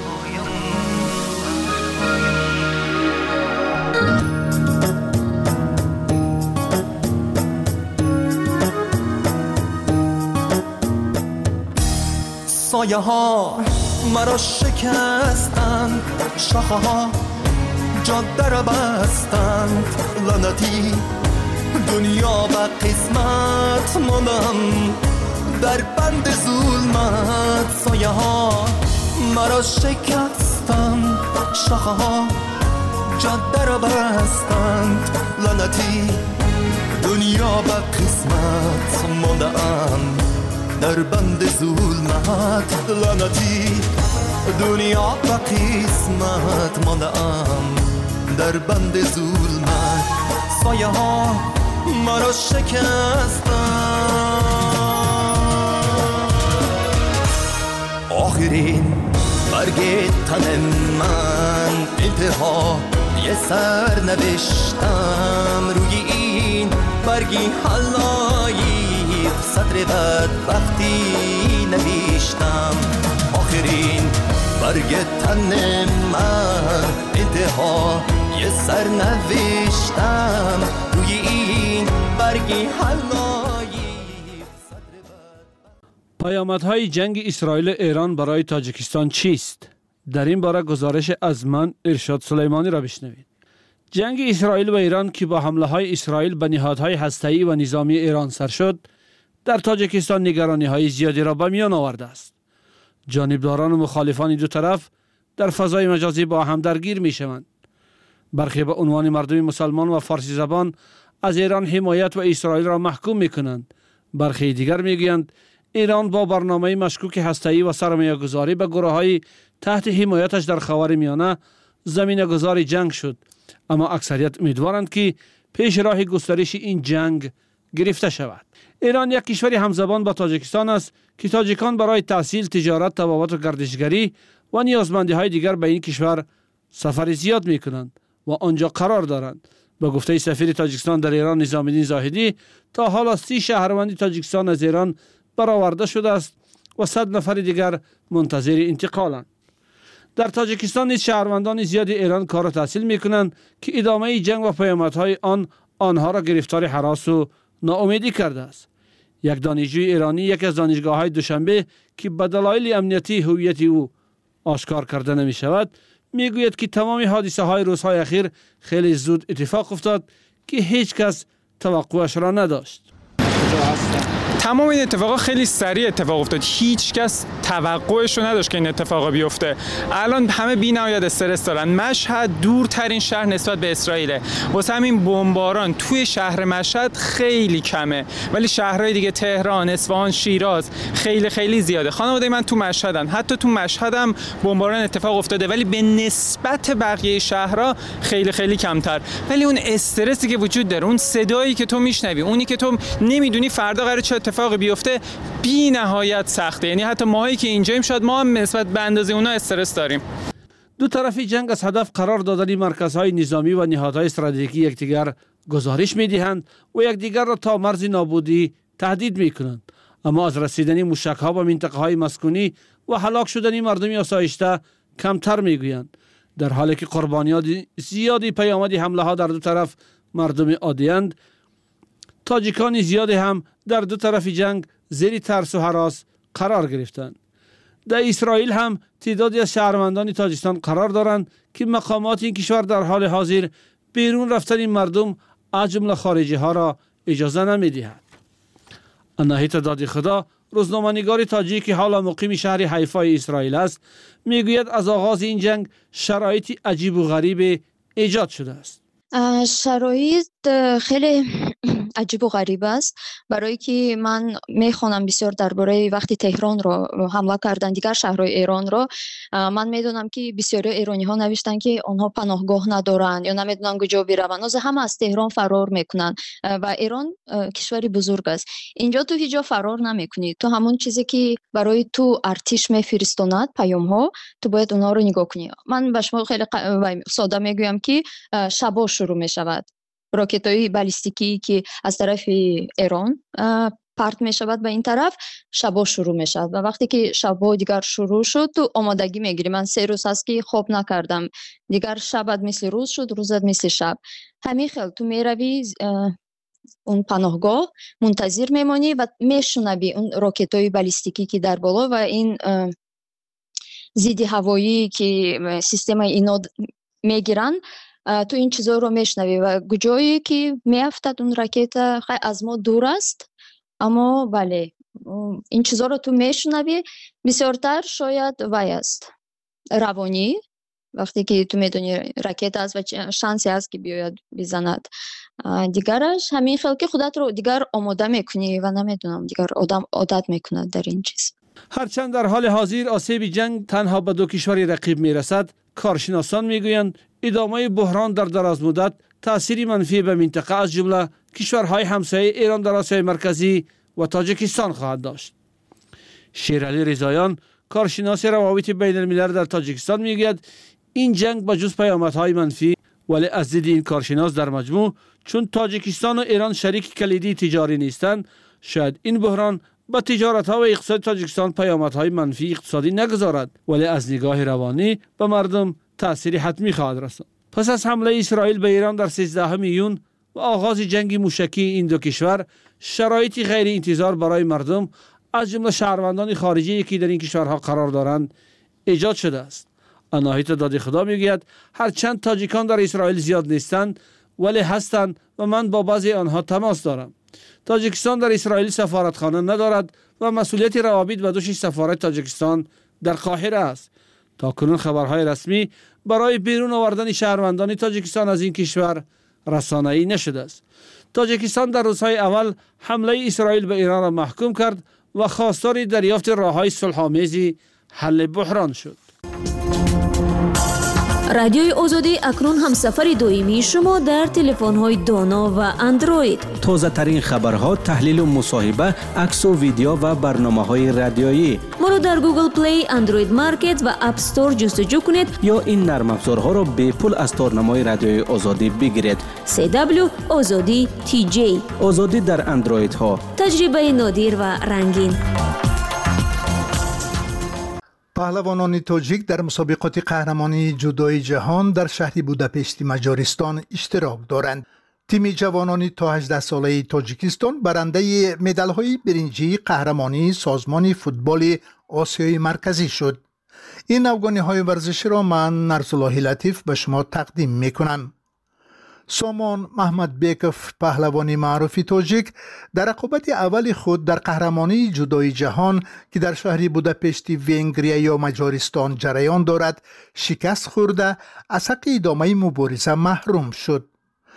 سایه ها مرا شکستند، شاخه ها جاده را بستند، لعنتی دنیا به قسمت ماندم در بند ظلمت. سایه ها مرا شکستند، شاخه ها جاده را بستند، لعنتی دنیا به قسمت ماندم در بند ظلمت. لعنتی دنیا به قسمت ماندم در بند ظلمت. سایه ها مرا شکستند. آخرین برگ تن من انتها یه سر نوشتم، روی این برگی حلایی سطر بدبختی نوشتم. آخرین برگ تن من انتها یه سر نوشتم، روی این برگی حلایی. پیامدهای جنگ اسرائیل و ایران برای تاجیکستان چیست؟ در این باره گزارش از من ارشاد سلیمانی را بشنوید. جنگ اسرائیل و ایران که با حمله های اسرائیل به نهادهای هسته‌ای و نظامی ایران سر شد، در تاجیکستان نگرانی های زیادی را به میان آورده است. جانبداران و مخالفان دو طرف در فضای مجازی با هم درگیر می شوند. برخی به عنوان مردم مسلمان و فارسی زبان از ایران حمایت و اسرائیل را محکوم می کنند. برخی دیگر می گویند ایران با برنامه مشکوک هسته‌ای و سرمایه‌گذاری به گروه‌های تحت حمایتش در خاورمیانه زمینه‌گذار جنگ شد، اما اکثریت امیدوارند که پیش راه گسترش این جنگ گرفته شود. ایران یک کشور همزبان با تاجیکستان است که تاجیکان برای تحصیل، تجارت، طبابت و گردشگری و نیازمندی‌های دیگر به این کشور سفر زیاد می‌کنند و آنجا قرار دارند. با گفته سفیر تاجیکستان در ایران نظام الدین زاهدی، تا حالا 30 شهروند تاجیکستان از ایران برآورده شده است و 100 نفر دیگر منتظر انتقالند. در تاجیکستان نیز شهروندان زیادی ایران کار و تحصیل می‌کنند که ادامه جنگ و پیامدهای آنها را گرفتار هراس و ناامیدی کرده است. یک دانشجوی ایرانی یکی از دانشگاه‌های دوشنبه که به دلایل امنیتی هویت او آشکار کرده نمی شود میگوید که تمام حادثه های روزهای اخیر خیلی زود اتفاق افتاد که هیچ کس توقعش را نداشت. تمام این اتفاقا خیلی سریع اتفاق افتاد. هیچ کس توقعش رو نداشت که این اتفاقا بیفته. الان همه بی‌نهایت استرس دارن. مشهد دورترین شهر نسبت به اسرائیل. واسه همین بمباران توی شهر مشهد خیلی کمه. ولی شهرهای دیگه تهران، اصفهان، شیراز خیلی زیاده. خانواده من تو مشهدن. حتی تو مشهدم بمباران اتفاق افتاده ولی به نسبت بقیه شهرها خیلی کمتر. ولی اون استرسی که وجود داره، اون صدایی که تو میشنوی، اونی که تو نمیدونی فردا قراره چه اتفاقی بیفته، بی نهایت سخته. یعنی حتی ماهایی که اینجاییم شاید ما هم نسبت به اندازه اونا استرس داریم. دو طرفی جنگ از هدف قرار دادن مرکزهای نظامی و نهادهای استراتژیکی یکدیگر گزارش می‌دهند و یکدیگر را تا مرز نابودی تهدید می‌کنند، اما از رسیدن موشک‌ها به منطقه‌های مسکونی و هلاک شدن مردم آسایشته کمتر می‌گویند، در حالی که قربانیات زیادی پیامد حمله‌ها در دو طرف مردم عادی‌اند. تاجیکان زیادی هم در دو طرف جنگ زیر ترس و هراس قرار گرفتند. در اسرائیل هم تعدادی از شهروندان تاجیکستان قرار دارند که مقامات این کشور در حال حاضر بیرون رفتن این مردم از جمله خارجی ها را اجازه نمی‌دهد. اناهیت داد خدا، روزنامه‌نگار تاجیک که حالا مقیم شهر حیفای اسرائیل است، میگوید از آغاز این جنگ شرایطی عجیب و غریب ایجاد شده است. شرایط خیلی عجیب و غریب است، برای که من میخوانم بسیار درباره وقتی تهران رو حمله کردن دیگر شهرهای ایران رو. من میدونم که بسیاری ایرانی ها نوشتن که آنها پناهگاه ندارن یا نمیدونن کجا برون، از همه از تهران فرار میکنن و ایران کشوری بزرگ است. اینجا تو هیچ جا فرار نمیکنی، تو همون چیزی که برای تو ارتش میفرستاند پیام ها، تو باید اونها رو نگاه کنی. من به شما خیلی ساده میگویم که شبا شروع میشود. راکت‌های بالیستیکی که از طرف ایران پرت می شود به این طرف، شبا شروع می شود و وقتی که شبا دیگر شروع شد تو آمادگی می گیری. من 3 روز هست که خواب نکردم، دیگر شبت مثل روز شد، روزت مثل شب. همین خیل تو می روی اون پناهگاه منتظر میمانی و میشنوی اون راکت‌های بالیستیکی که در بالا و این ضد هوایی که سیستم اینا میگیرن، تو این چیزا رو میشنوی و جایی که میافتد اون راکت از ما دور است، اما بله این چیزا رو تو میشنوی. بسیارتر شاید وای است روانی، وقتی که تو میدونی راکت است و شانسی است که بیاید بزند. دیگرش همین خیلی که خودت رو دیگر آماده میکنی و نمیدونم دیگر آدم عادت میکنه در این چیز. هرچند در حال حاضر آسیب جنگ تنها به دو کشور رقیب میرسد، کارشناسان میگویند ادامه بحران در دراز مدت تأثیری منفی به منطقه از جمله کشورهای همسایه ایران در آسیای مرکزی و تاجیکستان خواهد داشت. شیرعلی رضاییان، کارشناس روابط بین الملل در تاجیکستان میگوید این جنگ با جز پیامدهای منفی، ولی از دید این کارشناس در مجموع چون تاجیکستان و ایران شریک کلیدی تجاری نیستند، شاید این بحران با تجارت‌ها و اقتصاد تاجیکستان پیامدهای منفی اقتصادی نگذارد، ولی از نگاه روانی به مردم تأثیری حتمی خواهد رساند. پس از حمله اسرائیل به ایران در 13 ایون و آغاز جنگ موشکی این دو کشور، شرایطی غیر انتظار برای مردم از جمله شهروندان خارجی که در این کشورها قرار دارند ایجاد شده است. اناهیت داد خدا میگوید هرچند تاجیکان در اسرائیل زیاد نیستند ولی هستند و من با بعضی آنها تماس دارم. تاجیکستان در اسرائیل سفارتخانه ندارد و مسئولیت روابط با دوش سفارت تاجیکستان در قاهره است. تاکنون خبرهای رسمی برای بیرون آوردن شهروندان تاجیکستان از این کشور رسانه‌ای نشده است. تاجیکستان در روزهای اول حمله اسرائیل به ایران را محکوم کرد و خواستار دریافت راه‌های صلح‌آمیز حل بحران شد. رادیوی آزادی اکنون هم سفر دائمی شما در تلفن‌های دانا و اندروید. تازه ترین خبرها، تحلیل و مصاحبه، عکس و ویدیو و برنامه‌های رادیویی. ما رو در گوگل پلی، اندروید مارکت و اپ استور جستجو کنید یا این نرم افزارها را به پول از تارنمای رادیوی آزادی بگیرید. CW آزادی TJ. آزادی در اندروید ها. تجربه نادر و رنگین. پهلوانان تاجیک در مسابقات قهرمانی جودوی جهان در شهر بوداپشت مجارستان اشتراک دارند. تیم جوانان تا 18 ساله تاجیکستان برنده مدال‌های برنجی قهرمانی سازمان فوتبال آسیای مرکزی شد. این افغانی‌های ورزشی را من نرسالله لطیف به شما تقدیم می‌کنم. سامان محمد بیکف پهلوان معروف تاجیک در رقابت اول خود در قهرمانی جودوی جهان که در شهر بوداپشت ونگریا یا مجارستان جریان دارد شکست خورده از حق ادامه مبارزه محروم شد.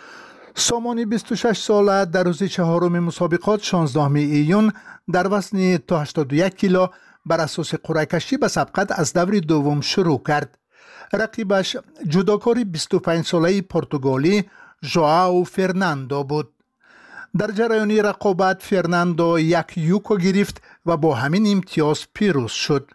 سامان 26 ساله در روز چهارم مسابقات 16 ایون در وزن تا 81 کیلو بر اساس قرعه کشی به سبقت از دور دوم شروع کرد. رقیبش جودوکار 25 ساله پرتغالی ژائو فرناندو بود. در جریان رقابت فرناندو یک یوکو گرفت و با همین امتیاز پیروز شد.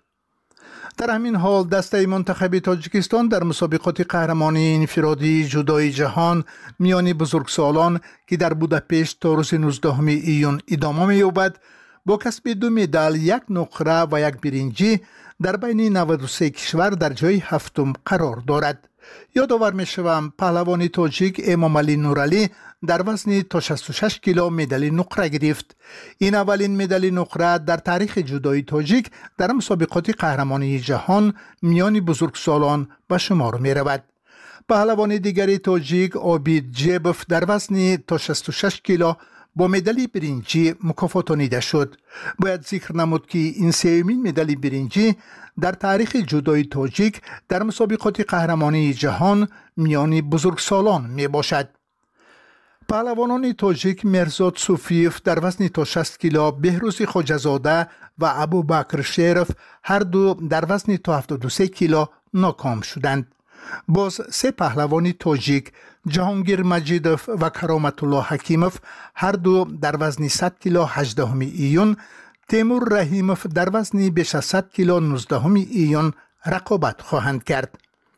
در همین حال دسته منتخب تاجیکستان در مسابقات قهرمانی انفرادی جودوی جهان میان بزرگسالان که در بوداپشت تا روز 19 ایون ادامه می‌یابد با کسب 2 مدال، 1 نقره و 1 برنجی در بین 93 کشور در جای هفتم قرار دارد. یادآور می‌شوم پهلوان تاجیک امام علی نورعلی در وزن تا 66 کیلو مدال نقره گرفت. این اولین مدال نقره در تاریخ جودوی تاجیک در مسابقات قهرمانی جهان میان بزرگسالان به شمار می‌رود. پهلوان دیگری تاجیک عابید جیبف در وزن تا 66 کیلو با مدال برنجی مکافاتانیده شد. باید ذکر نمود که این سومین مدال برنجی در تاریخ جودوی تاجیک در مسابقات قهرمانی جهان میان بزرگسالان می باشد. پهلوانان تاجیک مرزاد صوفیف در وزن تا 60 کیلو، بهروز خواجه‌زاده و ابوبکر شریف هر دو در وزن تا 73 کیلو ناکام شدند. باز 3 پهلوان تاجیک جهانگیر مجیدوف و کرامت الله حکیموف هر دو در وزن 100 کیلو 18 ایون، تیمور رحیموف در وزن بیش از 100 کیلو 19 ایون رقابت خواهند کرد.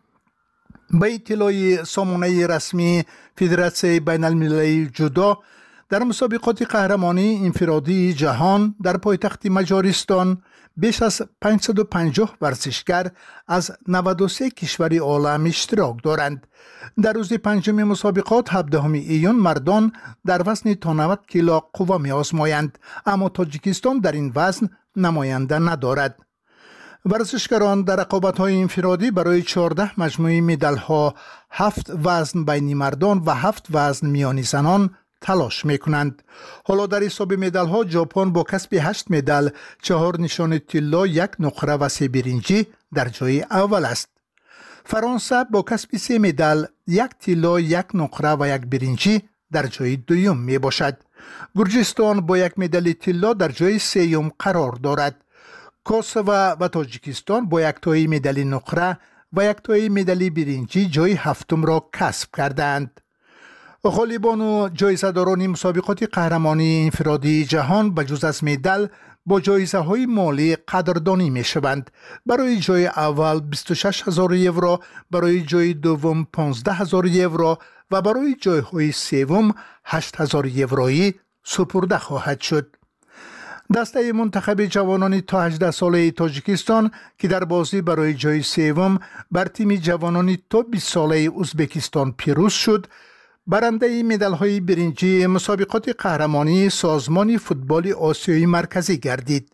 به اطلاع سامانه رسمی فدراسیون بین المللی جودو در مسابقات قهرمانی انفرادی جهان در پایتخت مجارستان بیش از 550 ورزشگر از 93 کشور عالم اشتراک دارند. در روز پنجم مسابقات 17 ایون مردان در وزن تا 90 کیلو قوا می آزمایند، اما تاجیکستان در این وزن نماینده ندارد. ورزشکاران در رقابت‌های انفرادی برای 14 مجموعه مدال‌ها 7 وزن بین مردان و 7 وزن میان زنان تلاش میکنند. حالا در حساب مدال ها ژاپن با کسب 8 مدال، 4 نشان طلا، 1 نقره و 3 برنجی در جای اول است. فرانسه با کسب 3 مدال، 1 طلا، 1 نقره و 1 برنجی در جای دوم می باشد. گرجستان با 1 مدال طلا در جای سوم قرار دارد. کوسوو و تاجیکستان با 1 تای مدال نقره و 1 تای مدال برنجی جای هفتم را کسب کردند. غالبان و جایزه‌داران مسابقات قهرمانی انفرادی جهان بجز از مدال با جایزه های مالی قدردانی می شوند. برای جای اول 26,000 یورو، برای جای دوم 15,000 یورو و برای جای های سوم 8,000 یورویی سپرده خواهد شد. دسته منتخب جوانان تا 18 ساله تاجیکستان که در بازی برای جای سوم بر تیم جوانان تا 20 ساله ازبکستان پیروز شد، برنده مدال‌های برنجی مسابقات قهرمانی سازمان فوتبال آسیایی مرکزی گردید.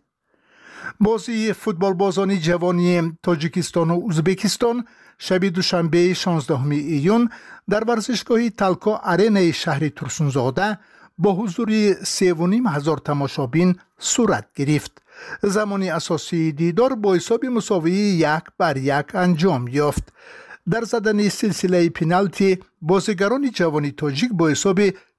بازی فوتبال بازان جوانی تاجیکستان و ازبکستان شب دوشنبه 16 ایون در ورزشگاه تالکا آرنا شهر ترسونزاده با حضور 3,500 تماشابین صورت گرفت. زمان اساسی دیدار با حساب مساوی 1-1 انجام یافت. در زدن سلسله پنالتی بازیگران جوانی تاجیک با حساب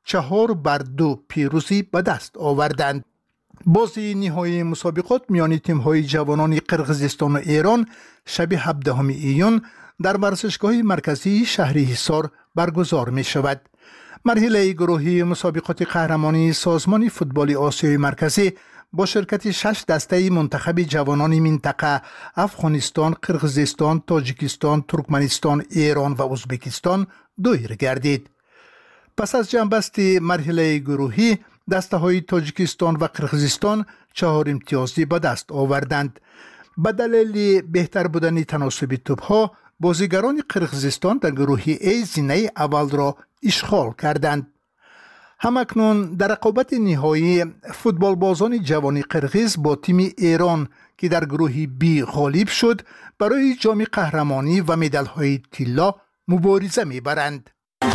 4-2 پیروزی به دست آوردند. بازی نهایی مسابقات میان تیم‌های جوانان قرقیزستان و ایران شب 17 ایون در ورزشگاه مرکزی شهر حصار برگزار می شود. مرحله گروهی مسابقات قهرمانی سازمان فوتبال آسیای مرکزی با شرکت 6 دسته منتخب جوانان منطقه افغانستان، قرغیزستان، تاجیکستان، ترکمنستان، ایران و ازبکستان دایر گردید. پس از جنبستی مرحله گروهی دسته های تاجیکستان و قرغیزستان 4 امتیازی به دست آوردند. به دلیل بهتر بودن تناسب توپ‌ها بازیگران قرغیزستان در گروه ای زینه اول را اشغال کردند. همکنون در رقابت نهایی فوتبال بازان جوان قرغیز با تیم ایران که در گروه بی غالب شد برای جام قهرمانی و مدال های طلا مبارزه می‌برند.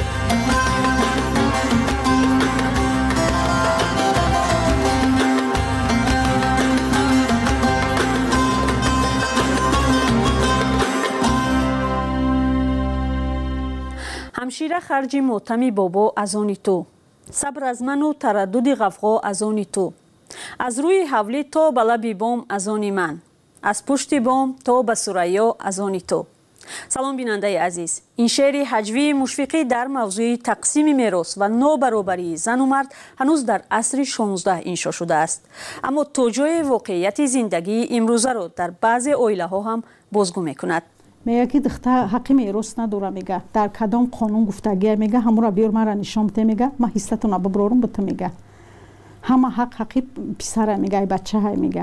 ҳамшира харҷи мотами бобо аз они ту, сабр аз ману тараддуди ғафғо аз они ту, аз рӯи ҳавлӣ то ба лаби бом аз они ман, аз пушти бом то ба сурайё аз они ту. салом бинандаи азиз, ин шеъри ҳаҷвии мушфиқӣ дар мавзӯи тақсими мерос ва нобаробарии зану мард ҳанӯз дар асри 16 иншо шудааст, аммо то ҷое воқеияти зиндагии имрӯзаро дар баъзе оилаҳо ҳам бозгӯ мекунад. мега ки духтар ҳаққи мерос надора, мега дар кадом қонун гуфтагия, мега ҳамура биёр мара нишон бите, мега ма ҳиссатуна биброрум бута, мега ҳама ҳаққи писара, мега ай бачаҳай, мега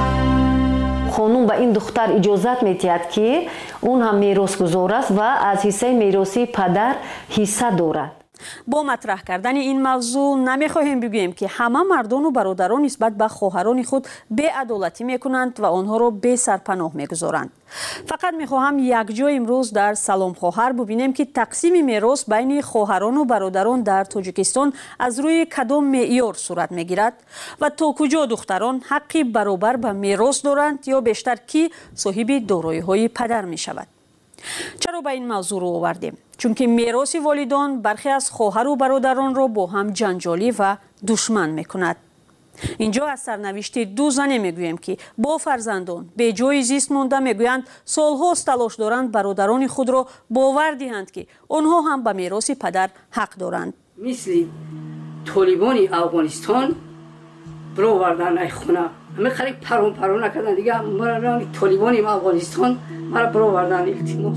қонун ба ин духтар иҷозат медиҳад ки он ҳам меросгузор аст ва аз ҳиссаи мероси падар ҳисса дорад. бо матраҳ кардани ин мавзӯъ намехоҳем бигӯем ки ҳама мардону бародарон нисбат ба хоҳарони худ беадолатӣ мекунанд ва онҳоро бесарпаноҳ мегузоранд. фақат мехоҳам якҷо имрӯз дар салом хоҳар бубинем ки тақсими мерос байни хоҳарону бародарон дар тоҷикистон аз рӯи кадом меъёр сурат мегирад ва то куҷо духтарон ҳаққи баробар ба мерос доранд ё бештар ки соҳиби дороиҳои падар мешавад. чаро ба ин мавзӯъ рӯ овардем? чунки мероси волидон бархе аз хоҳару бародаронро бо ҳам ҷанҷолӣ ва душман мекунад. инҷо аз сарнавишти ду зане мегӯем ки бо фарзандон беҷои зист монда мегӯянд солҳост талош доранд бародарони худро бовар диҳанд ки онҳо ҳам ба мероси падар ҳақ доранд. мисли толибони афғонистон бировардан ай хона ҳаме қариб парон накардан дига толибони афғонистон мара бировардан илтимос.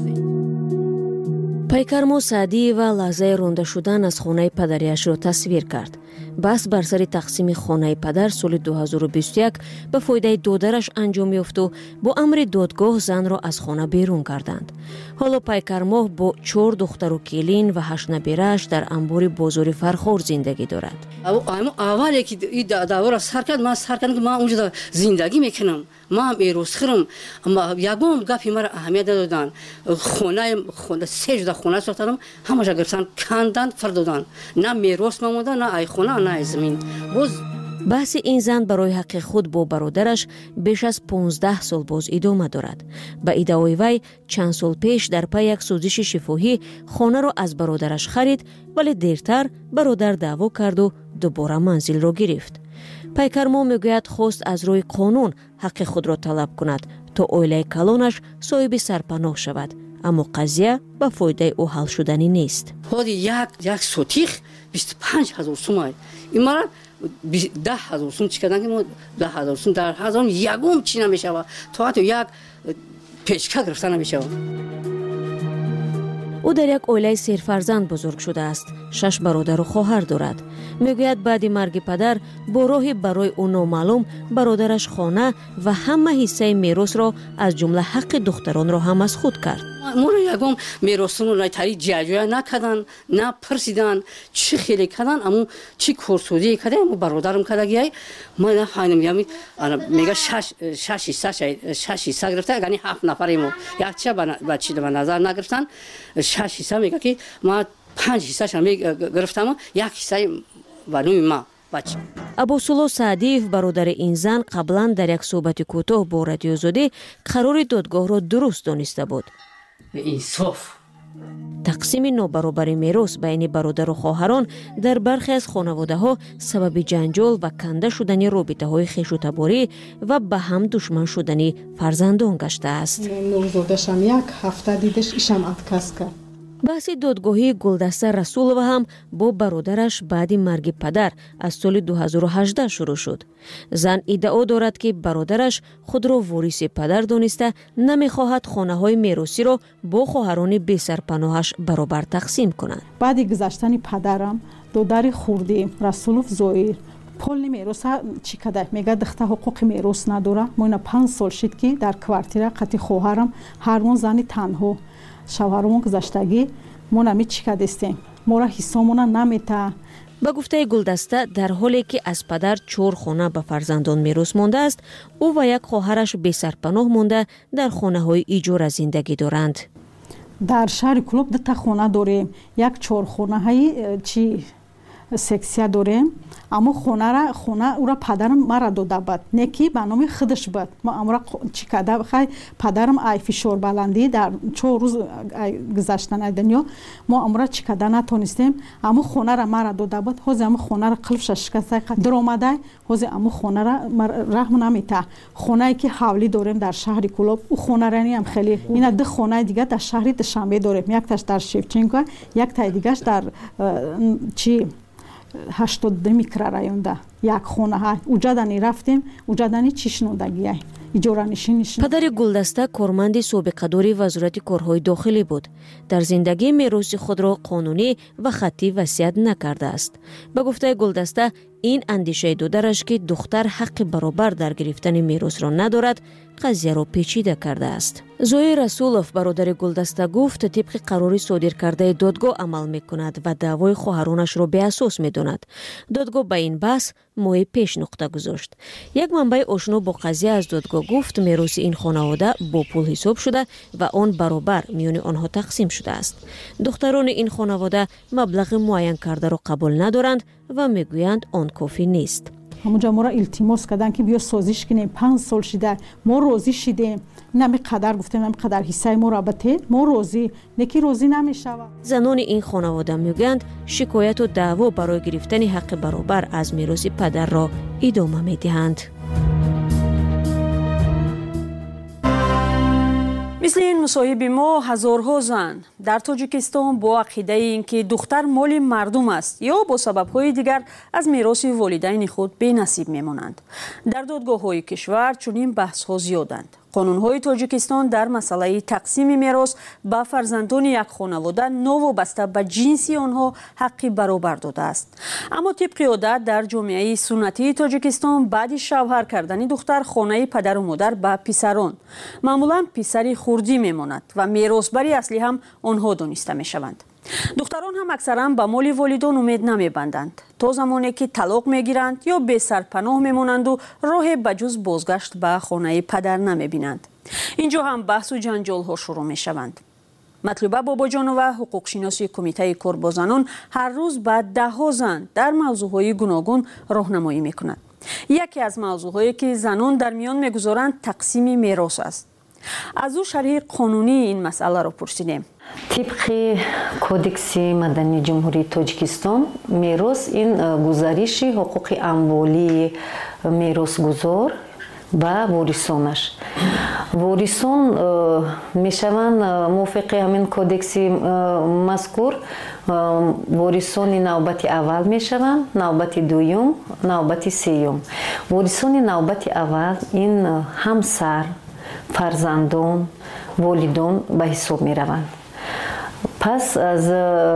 пайкармо саъдиева лаҳзаи ронда шудан аз хонаи падариашро тасвир кард. баҳс бар сари тақсими хонаи падар соли 2021 ба фоидаи додараш анҷом ёфту бо амри додгоҳ занро аз хона берун карданд. ҳоло пайкармоҳ бо 4 духтару келин ва 8 набирааш дар амбори бозори Фархор зиндагӣ дорад. аввале ки давора сар кард, ман сар кардам ки ман унҷо зиндагӣ мекунам, ман меросхӯрам, ягон гапи мара аҳамият надоданд. хонаи 3 ҷуда хона сохтадам, ҳамаша гирифтан канданд, фардоданд. на мерос мамонда, на ай хона, на ай замин. боз баҳси ин зан барои ҳаққи худ бо бародараш беш аз 15 сол боз идома дорад. ба иддаои вай чанд сол пеш дар пай як сӯзиши шифоҳӣ хонаро аз бародараш харид, вале дертар бародар даъво карду дубора манзилро гирифт. пайкармо мегӯяд хост аз рӯи қонун ҳаққи худро талаб кунад то оилаи калонаш соҳиби сарпаноҳ шавад, аммо қазия ба фоидаи ӯ ҳал шуданӣ нест. ҳоди як сотих 25,000 сумай имара 10,000 сум чӣ кардан ки 10,000 сум дар ҳазорум ягон чӣ намешавад, то ҳатто як печка гирифта намешавад. ӯ дар як оилаи серфарзанд бузург шудааст. 6 бародару хоҳар дорад. мегӯяд баъди марги падар бо роҳи барои ӯ номаълум бародараш хона ва ҳама ҳиссаи меросро аз ҷумла ҳаққи духтаронро ҳам аз худ кард. моро ягон меросонро тари ҷаҷоя накардан, на пирсидан, чӣ хеле кардан, аммо чӣ корсозие кардан, аммо бародарам кардагиай ман нафаҳмидам. мега 6 ҳисса гирифта, яъни 7 нафаремо, якча ба назар нагирифтан. 6 ҳисса мега ки ман 5 ҳиссаша гирифтам, як ҳиссаи ба нӯи ман. абосулло саъдиев бародари ин зан қаблан дар як суҳбати кӯтоҳ бо радиозодӣ қарори додгоҳро дуруст дониста буд. инсоф тақсими нобаробари мерос байни бародару хоҳарон дар бархе аз хонаводаҳо сабаби ҷанҷол ва канда шудани робитаҳои хешутаборӣ ва ба ҳам душман шудани фарзандон гаштааст. нурзодашам як ҳафта дидаш ишам отказ кард. баҳси додгоҳии Гулдаста Расулова ҳам бо бародараш баъди марги падар аз соли 2018 шурӯъ шуд. зан иддао дорад ки бародараш худро вориси падар дониста намехоҳад хонаҳои меросиро бо хоҳарони бесарпаноҳаш баробар тақсим кунад. баъди гузаштани падарам додари хурдӣ Расулов Зоир полни мероса чӣ када мега духта ҳуқуқи мерос надора. моина 5 сол шид ки дар квартира қати хоҳарам ҳармон зани танҳо шавҳаромон гузаштагӣ мо нами чӣ кадестем мора ҳиссомона намета. ба гуфтаи Гулдаста дар ҳоле ки аз падар 4 хона ба фарзандон мерос мондааст, ӯ ва як хоҳараш бесарпаноҳ монда дар хонаҳои иҷора зиндагӣ доранд. дар шаҳри Кӯлоб 2 хона дорем, як 4 хонаҳаи чӣ сексия дорем. аммо хона ура падарам мара дода бад, не ки ба номи худаш бад. мо амра чӣ када хай падарам ай фишорбаландӣ дар 4 рӯз гузаштанаи дунё мо амра чӣ када натонистем. аммо хонара мара дода бад. ҳозир аммо хонара қилфша шикастай даромадай ҳозир аммо хонара раҳм намета. хонае ки ҳавлӣ дорем дар шаҳри Кӯлоб у хонарани ам хеле ина 2 хонаи дигар дар шаҳри Душанбе дорем, якташ дар Шевченко, яктаи дигаш дар чӣ 82 микрорайонда як хонаҳа уҷадани рафтем уҷадани чишнодагия иҷоранишин. падари Гулдаста корманди собиқадори вазорати корҳои дохилӣ буд. дар зиндагӣ мероси худро қонунӣ ва хаттӣ васият накардааст. ба гуфтаи Гулдаста ин андешаи додараш ки духтар ҳаққи баробар дар гирифтани меросро надорад қазияро печида кардааст. Зоир Расулов бародари Гулдаста гуфт тибқи қарори содиркардаи додгоҳ амал мекунад ва даъвои хоҳаронашро беасос медонад. додгоҳ ба ин баҳс моҳи пеш нуқта гузошт. як манбаи ошно бо қазия аз додгоҳ гуфт мероси ин хонавода бо пул ҳисоб шуда ва он баробар миёни онҳо тақсим шудааст. духтарони ин хонавода маблағи муайян кардаро қабул надоранд ва мегӯянд он кофӣ нест. ҳамунҷа мора илтимос кардан ки биё созиш кинем 5 сол шида мо розӣ шидем нами қадар гуфтем нами қадар ҳиссаи моро бате мо розӣ неки розӣ намешавад. занони ин хонавода мегӯянд шикояту даъво барои гирифтани ҳаққи баробар аз мероси падарро идома медиҳанд. мисли ин мусоҳиби мо ҳазорҳо зан дар Тоҷикистон бо ақидаи ин ки духтар моли мардум аст ё бо сабабҳои дигар аз мероси волидайни худ бенасиб мемонанд. дар додгоҳҳои кишвар чунин баҳсҳо зиёданд. қонунҳои Тоҷикистон дар масъалаи тақсими мерос ба фарзандони як хонавода новобаста ба ҷинси онҳо ҳаққи баробар додааст. аммо тибқи одат дар ҷомеаи суннатии Тоҷикистон баъди шавҳар кардани духтар хонаи падару модар ба писарон маъмулан писари хурдӣ мемонад ва меросбари аслӣ ҳам онҳо дониста мешаванд. духтарон ҳам аксаран ба моли волидон умед намебанданд то замоне ки талоқ мегиранд ё бесарпаноҳ мемонанду роҳе ба ҷуз бозгашт ба хонаи падар намебинанд. инҷо ҳам баҳсу ҷанҷолҳо шурӯъ мешаванд. матлуба бобоҷонова ҳуқуқшиноси кумитаи кор бо занон ҳар рӯз ба даҳҳо зан дар мавзӯъҳои гуногун роҳнамоӣ мекунад. яке аз мавзӯъҳое ки занон дар миён мегузоранд тақсими мерос аст. аз ӯ шарҳи қонунии ин масъаларо пурсидем. тибқи кодекси мадании ҷумҳурии Тоҷикистон мерос ин гузариши ҳуқуқи амволии меросгузор ба ворисонаш. ворисон мешаванд мувофиқи ҳамин кодекси мазкур ворисони навбати аввал мешаванд, навбати дуюм, навбати сеюм. ворисони навбати аввал ин ҳамсар, фарзандон, волидон ба ҳисоб мераванд. пас аз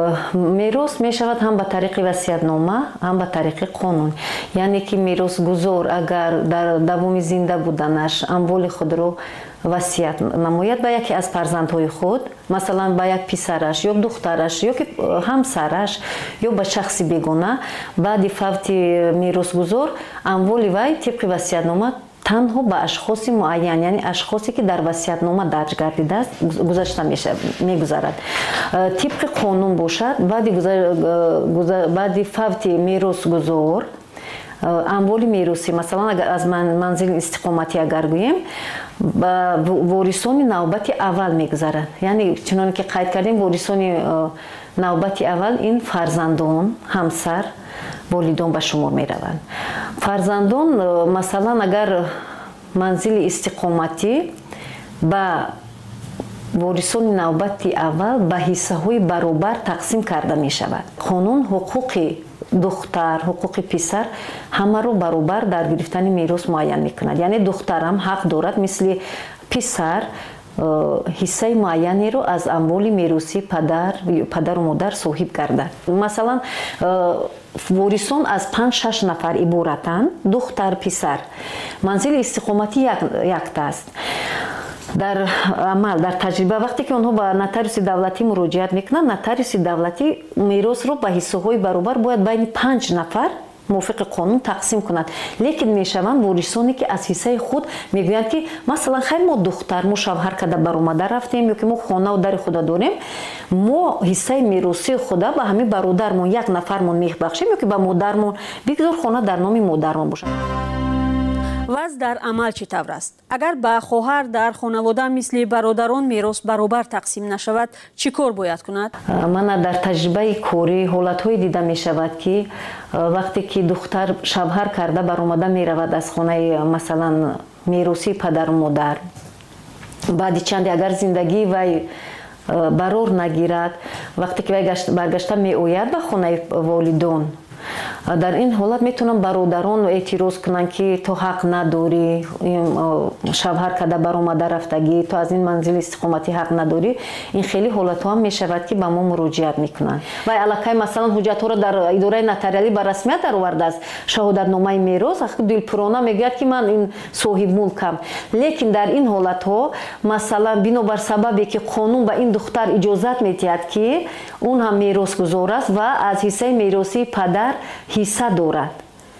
мерос мешавад ҳам ба тариқи васиятнома, ҳам ба тариқи қонун. яъне ки меросгузор агар дар давоми зинда буданаш амволи худро васият намояд ба яке аз фарзандҳои худ, масалан ба як писараш ё духтараш ё ки ҳамсараш ё ба шахси бегона, баъди фавти меросгузор амволи вай тибқи васиятнома танҳо ба ашхоси муайян, яъне ашхосе ки дар васиятнома дарҷ гардидааст гузашта мегузарад. тибқи қонун бошад баъди фавти меросгузор амволи меросӣ масалан аз манзили истиқоматӣ агар гӯем ба ворисони навбати аввал мегузарад. Яъне чуноне ки қайд кардем, ворисони навбати аввал ин фарзандон, ҳамсар, волидон ба шумор мераванд. Фарзандон масалан агар манзили истиқоматӣ ба ворисони навбати аввал ба ҳиссаҳои баробар тақсим карда мешавад. қонун ҳуқуқи духтар, ҳуқуқи писар ҳамаро баробар дар гирифтани мерос муайян мекунад. Яъне духтарам ҳақ дорад мисли писар ҳиссаи муайянеро аз амволи меросӣ падару модар соҳиб гардад. Масалан ворисон аз 5-6 нафар иборатанд, духтар, писар. Манзили истиқоматӣ яктааст. дар амал, дар таҷриба вақте ки онҳо ба нотариуси давлатӣ муроҷиат мекунанд, нотариуси давлатӣ меросро ба ҳиссаҳои баробар бояд байни 5 нафар мувофиқи қонун тақсим кунад. Лекин мешаванд ворисоне ки аз ҳиссаи худ мегӯянд ки масалан хайр мо духтар, мо шавҳар када баромада рафтем, ё ки мо хонаву дари худа дорем, мо ҳиссаи меросии худа ба ҳамин бародармон як нафармон мебахшем, ё ки ба модармон бигзор хона дар номи модармон бошад. ваз дар амал чӣ тавр аст? Агар ба хоҳар дар хонавода мисли бародарон мерос баробар тақсим нашавад, чӣ кор бояд кунад? Ман дар таҷрибаи корӣ ҳолатҳое дида мешавад ки вақте ки духтар шавҳар карда баромада меравад аз хонаи масалан меросии падару модар, баъди чанде агар зиндагии вай барор нагирад, вақте ки вай баргашта меояд ба хонаи волидон, дар ин ҳолат метавонанд бародарон эътироз кунанд ки то ҳақ надорӣ, шавҳар када баромада рафтагӣ, то аз ин манзили истиқоматӣ ҳақ надорӣ. Ин хеле ҳолатҳо ҳам мешавад ки ба мо муроҷиат мекунанд. Вай аллакай масалан ҳуҷҷатҳоро дар идораи нотариалӣ ба расмият даровардааст, шаҳодатномаи мерос, дилпурона мегӯяд ки ман ин соҳиб мулкам. Лекин дар ин ҳолатҳо масалан бинобар сабабе ки қонун ба ин духтар иҷозат медиҳад ки он ҳам меросгузор аст ва аз ҳиссаи меросии падар ҳисса дорад.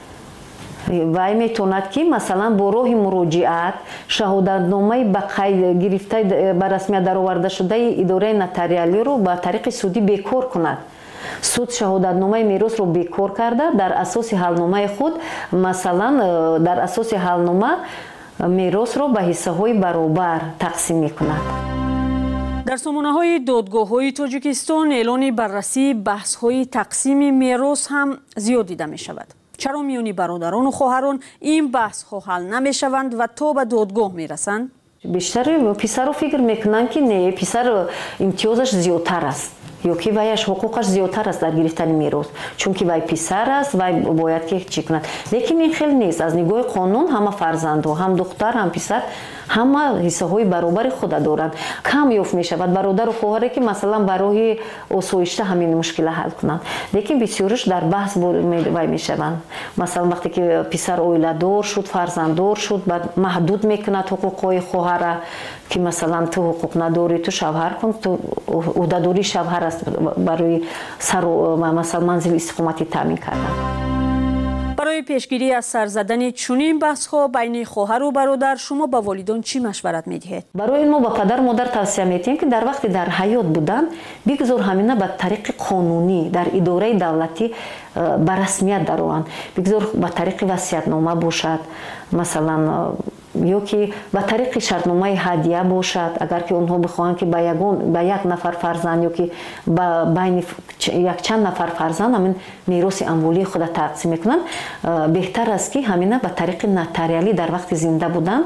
Вай метавонад ки масалан бо роҳи муроҷиат шаҳодатномаи ба қайд гирифта ба расмият даровардашудаи идораи нотариалиро ба тариқи судӣ бекор кунад. суд шаҳодатномаи меросро бекор карда дар асоси ҳалномаи худ масалан дар асоси ҳалнома меросро ба ҳиссаҳои баробар тақсим мекунад. дар сомонаҳои додгоҳҳои Тоҷикистон эълони баррасии баҳсҳои тақсими мерос ҳам зиёд дида мешавад. чаро миёни бародарону хоҳарон ин баҳсҳо ҳал намешаванд ва то ба додгоҳ мерасанд? бештари писаро фикр мекунанд ки не, писар имтиёзаш зиёдтар аст, ё ки ваяш ҳуқуқаш зиёдтар аст дар гирифтани мерос, чунки вай писар аст, вай бояд ки чӣ кунад. Лекин ин хел нест. Аз нигоҳи қонун ҳама фарзандҳо, ҳам духтар, ҳам писар ҳама ҳиссаҳои баробари худа доранд. Кам ёфт мешавад бародару хоҳаре ки масалан ба роҳи осоишта ҳамин мушкила ҳал кунанд. Лекин бисёриш дар баҳс вай мешаванд. Масалан вақте ки писар оиладор шуд, фарзанддор шуд, баъд маҳдуд мекунад ҳуқуқҳои хоҳара ки масалан ту ҳуқуқ надорӣ, ту шавҳар кун, ту уҳдадории шавҳар аст барои масалан манзили истиқоматӣ таъмин кардан. барои пешгирӣ аз сар задани чунин баҳсҳо байни хоҳару бародар шумо ба волидон чӣ машварат медиҳед? барои мо ба падару модар тавсия медиҳем ки дар вақти дар ҳаёт буданд бигзор ҳамина ба тариқи қонунӣ дар идораи давлатӣ ба расмият дароянд. Бигзор ба тариқи васиятнома бошад, масалан ё ки ба тариқи шартномаи ҳадия бошад, агар ки онҳо бихоҳанд ки ба як нафар фарзанд ё ки ба байни якчанд нафар фарзанд ҳамин мероси амволии худа тақсим мекунанд, беҳтар аст ки ҳамина ба тариқи нотариалӣ дар вақти зинда будан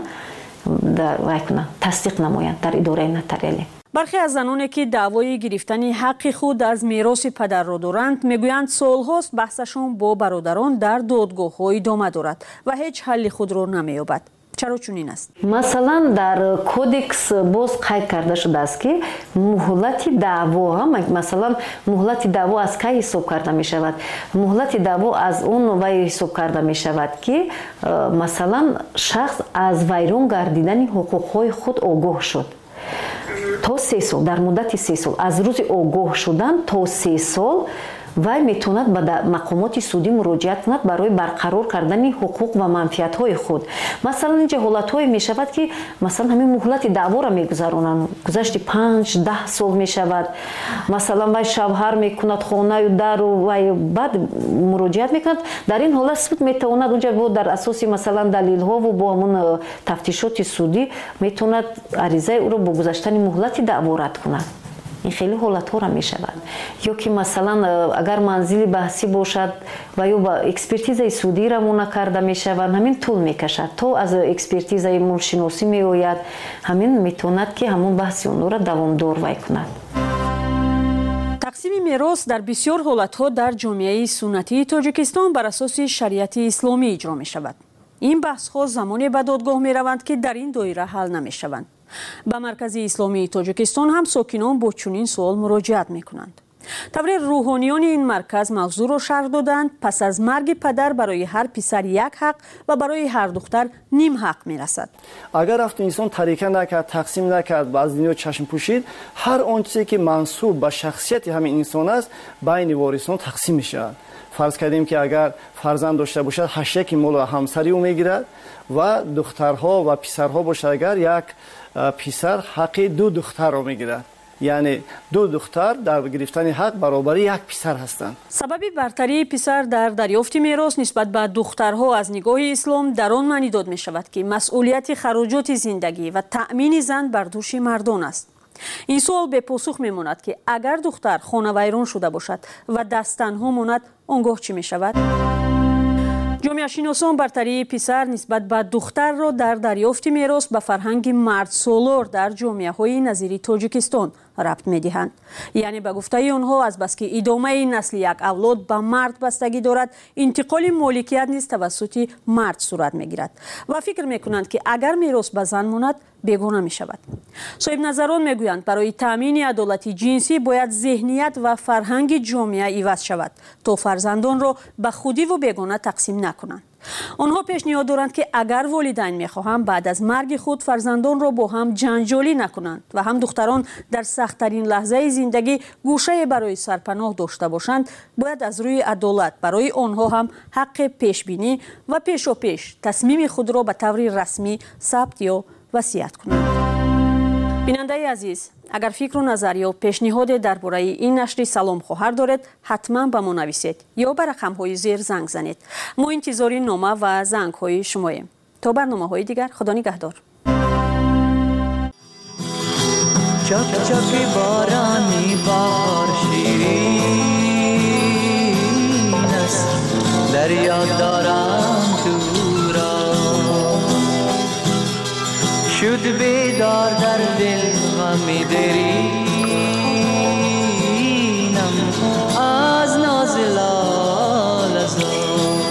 тасдиқ намоянд дар идораи нотариалӣ. бархе аз заноне ки даъвои гирифтани ҳаққи худ аз мероси падарро доранд мегӯянд солҳост баҳсашон бо бародарон дар додгоҳҳо идома дорад ва ҳеҷ ҳалли худро намеёбад. чаро чунин аст? Масалан дар кодекс боз қайд карда шудааст ки муҳлати даъво, масалан муҳлати даъво аз кай ҳисоб карда мешавад? муҳлати даъво аз он вай ҳисоб карда мешавад ки масалан шахс аз вайрон гардидани ҳуқуқҳои худ огоҳ шуд. То 3 сол, дар муддати 3 сол, аз рӯзи огоҳ шудан то 3 сол вай метавонад ба мақомоти судӣ муроҷиат кунад барои барқарор кардани ҳуқуқ ва манфиатҳои худ. Масалан инҷа ҳолатҳое мешавад ки масалан ҳамин муҳлати даъворо мегузаронанд, гузашти 5-10 сол мешавад. Масалан вай шавҳар мекунад хонаю дару вай баъд муроҷиат мекунад. дар ин ҳолат суд метавонад унҷа бо дар асоси масалан далилҳо бо ҳамон тафтишоти судӣ метавонад аризаи ӯро бо гузаштани муҳлати даъво рад кунад. این خیلی حالت‌ها را می‌شود. یا که مثلا اگر منزل بحثی باشد و یا با اکسپرتیزای سودی را نکرده می‌شود، همین طول می‌کشد تا از اکسپرتیزای مولشناسی می‌آید، همین می‌تواند که همون بحث اون را دوامدار وای کند. تقسیم میراث در بسیار حالت‌ها در جامعه سنتی تاجیکستان بر اساس شریعت اسلامی اجرا می‌شود. این بحث‌ها زمانی به دادگاه می‌روند که در این دایره حل نمی‌شوند. به مرکز اسلامی تاجیکستان هم ساکنان با چنین سوال مراجعت می‌کنند. طوری روحانیان این مرکز موضوع را شرح دادند پس از مرگ پدر برای هر پسر یک حق و برای هر دختر نیم حق می‌رسد. اگر رفت انسان طریقه نکرد، تقسیم نکرد و از دنیا چشم پوشید، هر آنچه که منسوب به شخصیت همین انسان است بین وارثان تقسیم می‌شود. فرض کردیم که اگر فرزند داشته باشد 8 مال همسری او میگیرد و دخترها و پسرها باشد اگر یک پسر حق 2 دختر را میگیرد. یعنی 2 دختر در گرفتن حق برابر یک پسر هستند. سبب برتری پسر در دریافت میراث نسبت به دخترها از نگاه اسلام در آن معنی داده می شود که مسئولیت خراجات زندگی و تأمین زن بر دوش مردان است. این سوال به پاسخ میماند که اگر دختر خانه ویران شده باشد و دست تنها ماند آنگاه چی می شود؟ جامعه شناسان برتری پسر نسبت به دختر را در دریافت میراث به فرهنگ مرد سالار در جامعه های نظیر تاجیکستان ربط می دهند. یعنی به گفته آنها از بس که ادامه نسل یک اولاد به مرد بستگی دارد، انتقال مالکیت نیز توسط مرد صورت می گیرد و فکر می کنند که اگر میراث به زن ماند بیگانه می شود. صاحب نظران می گویند برای تامین عدالت جنسی باید ذهنیت و فرهنگ جامعه عوض شود تا فرزندان را به خودی و بیگانه تقسیم نکنند. آنها پیشنهاد دارند که اگر والدین می‌خواهند بعد از مرگ خود فرزندان را با هم جنجالی نکنند و هم دختران در سخت‌ترین لحظه زندگی گوشه برای سرپناه داشته باشند، باید از روی عدالت برای آنها هم حق پیشبینی و پیشاپیش تصمیم خود را به طور رسمی ثبت یا وصیت کنند. بیننده عزیز، اگر فکر و نظر یا پیشنهاد درباره این نشر سلام خواهر دارید حتما به ما نویسید یا به رقم‌های زیر زنگ زنید. ما انتظار نامه و زنگ‌های شماییم. تا برنامه‌های دیگر خدا نگهدار. چک چک بارانی بهار شیرین است دریا دارم تو را شد بیدار در دل غم درینم از ناز لاله زار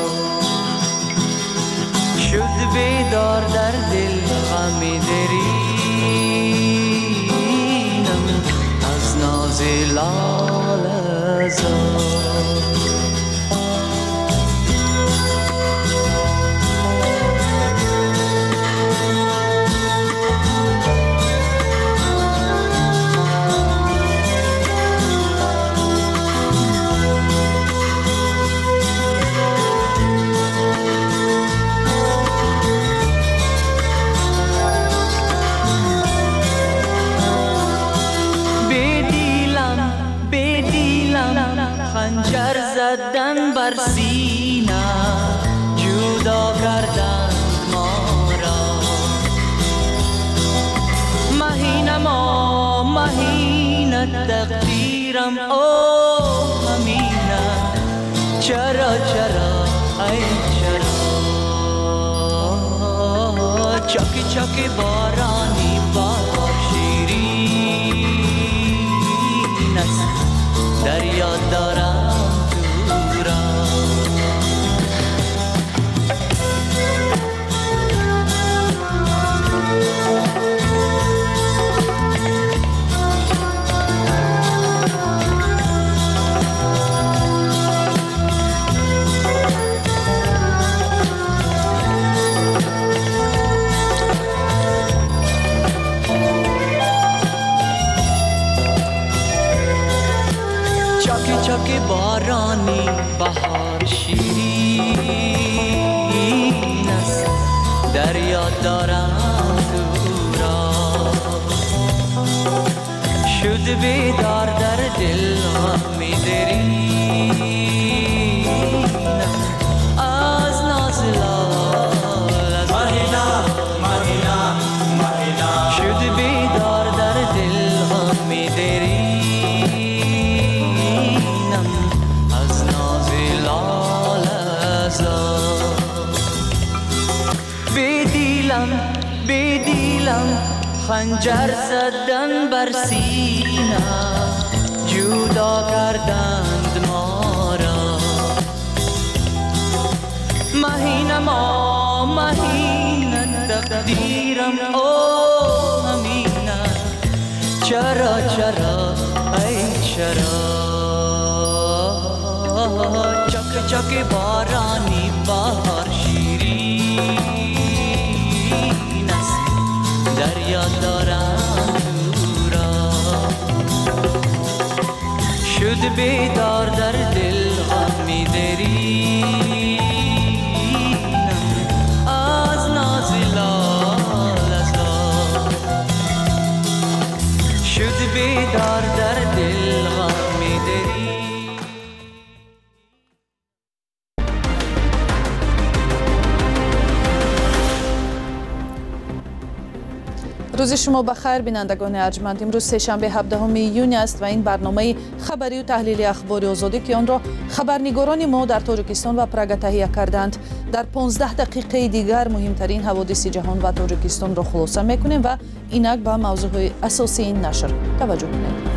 شد بیدار در دل غم درینم از ناز لاله زار خنجر زدن بر سینه جدا کردن ما را مهینه تقدیرم او همینه چرا ای چرا چاکی چاکی بارانی بار شیرین است دریا دارم تو را دارم تو را شد بیدار در دل غمی درینم از ناز لال از مهینا مهینا مهینا شد بیدار در دل غمی درینم از ناز لال از بدیلم خنجر زدن بر سینه جدا کردند ما را مهینه تقدیرم او همینه چرا ای چرا چک بارانی بهار شیرین دریا دارم تو را شد بیدار در دل غمی درینم از ناز لال از شد بیدار در دل غمی درینم. روز شما بخیر بینندگان ارجمند. امروز سه‌شنبه 17 ایون است و این برنامه خبری و تحلیلی اخبار آزادی که آن را خبرنگاران ما در تاجیکستان و پراگ تهیه کردند در 15 دقیقه دیگر مهمترین حوادث جهان و تاجیکستان را خلاصه میکنیم و اینک به موضوعهای اساسی این نشر توجه کنید.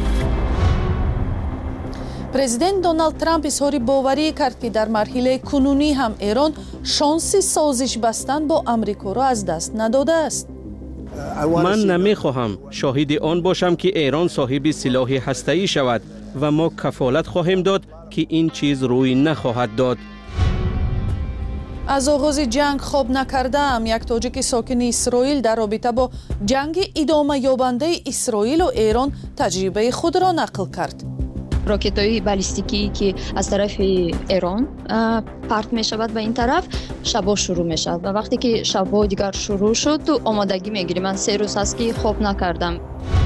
پرزیدنت دونالد ترامپ اظهار باوری کرد که در مرحله کنونی هم ایران شانس سازش بستن با آمریکا را از دست نداده است. من نمیخواهم شاهد آن باشم که ایران صاحب سلاح هسته‌ای شود و ما کفالت خواهیم داد که این چیز روی نخواهد داد. از آغاز جنگ خواب نکردم. یک تاجیک ساکن اسرائیل در رابطه با جنگ ادامه یابنده اسرائیل و ایران تجربه خود را نقل کرد. راکت‌های بالستیکی که از طرف ایران پرت می شود به این طرف شبا شروع می شود و وقتی که شبا دیگر شروع شد تو آمادگی می گیری. من 3 روز هست که خواب نکردم.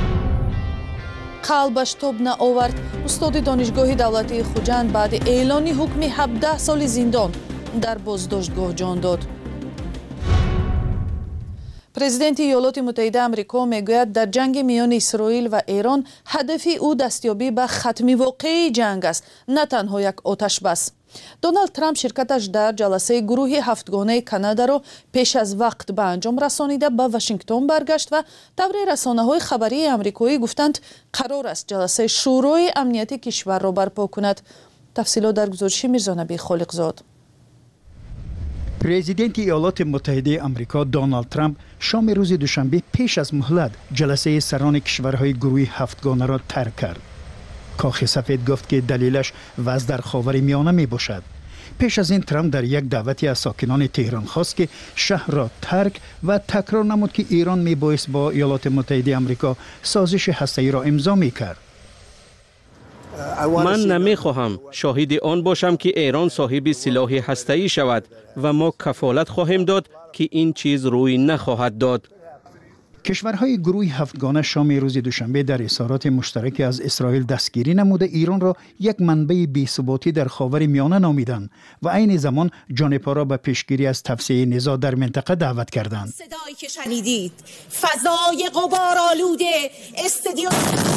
قلبش تاب نآورد. استاد دانشگاه دولتی خوجند بعد اعلان حکم 17 سال زندان در بازداشتگاه جان داد. پرزیدنت ایالات متحده آمریکا میگوید در جنگ میان اسرائیل و ایران هدف او دستیابی به ختم واقعی جنگ است، نه تنها یک آتش بس. دونالد ترامپ شرکتش در جلسه گروه 7گانه کانادا را پیش از وقت به انجام رسانیده به واشنگتن برگشت و طبری رسانه‌های خبری آمریکایی گفتند قرار است جلسه شورای امنیت کشور را برپا کند. تفصیلات در گزارش میرزا نبی خالقزاد. پرزیدنت ایالات متحده آمریکا دونالد ترامپ شام روز دوشنبه پیش از مهلت جلسه سران کشورهای گروه 7گانه را ترک کرد. کاخ سفید گفت که دلیلش وضع در خاورمیانه می باشد. پیش از این ترامپ در یک دعوتی از ساکنان تهران خواست که شهر را ترک و تکرار نمود که ایران می بایست با ایالات متحده آمریکا سازش هسته‌ای را امضا می کرد. من نمیخواهم شاهد آن باشم که ایران صاحب سلاح هسته‌ای شود و ما کفالت خواهیم داد که این چیز روی نخواهد داد. کشورهای گروه 7گانه شام روز دوشنبه در اظهارات مشترک از اسرائیل دستگیری نموده ایران را یک منبع بی‌ثباتی در خاورمیانه نامیدند و عین زمان جانبها را به پیشگیری از توسعه نزاع در منطقه دعوت کردند. صدایی که شنیدید فضای غبارآلوده استادیوم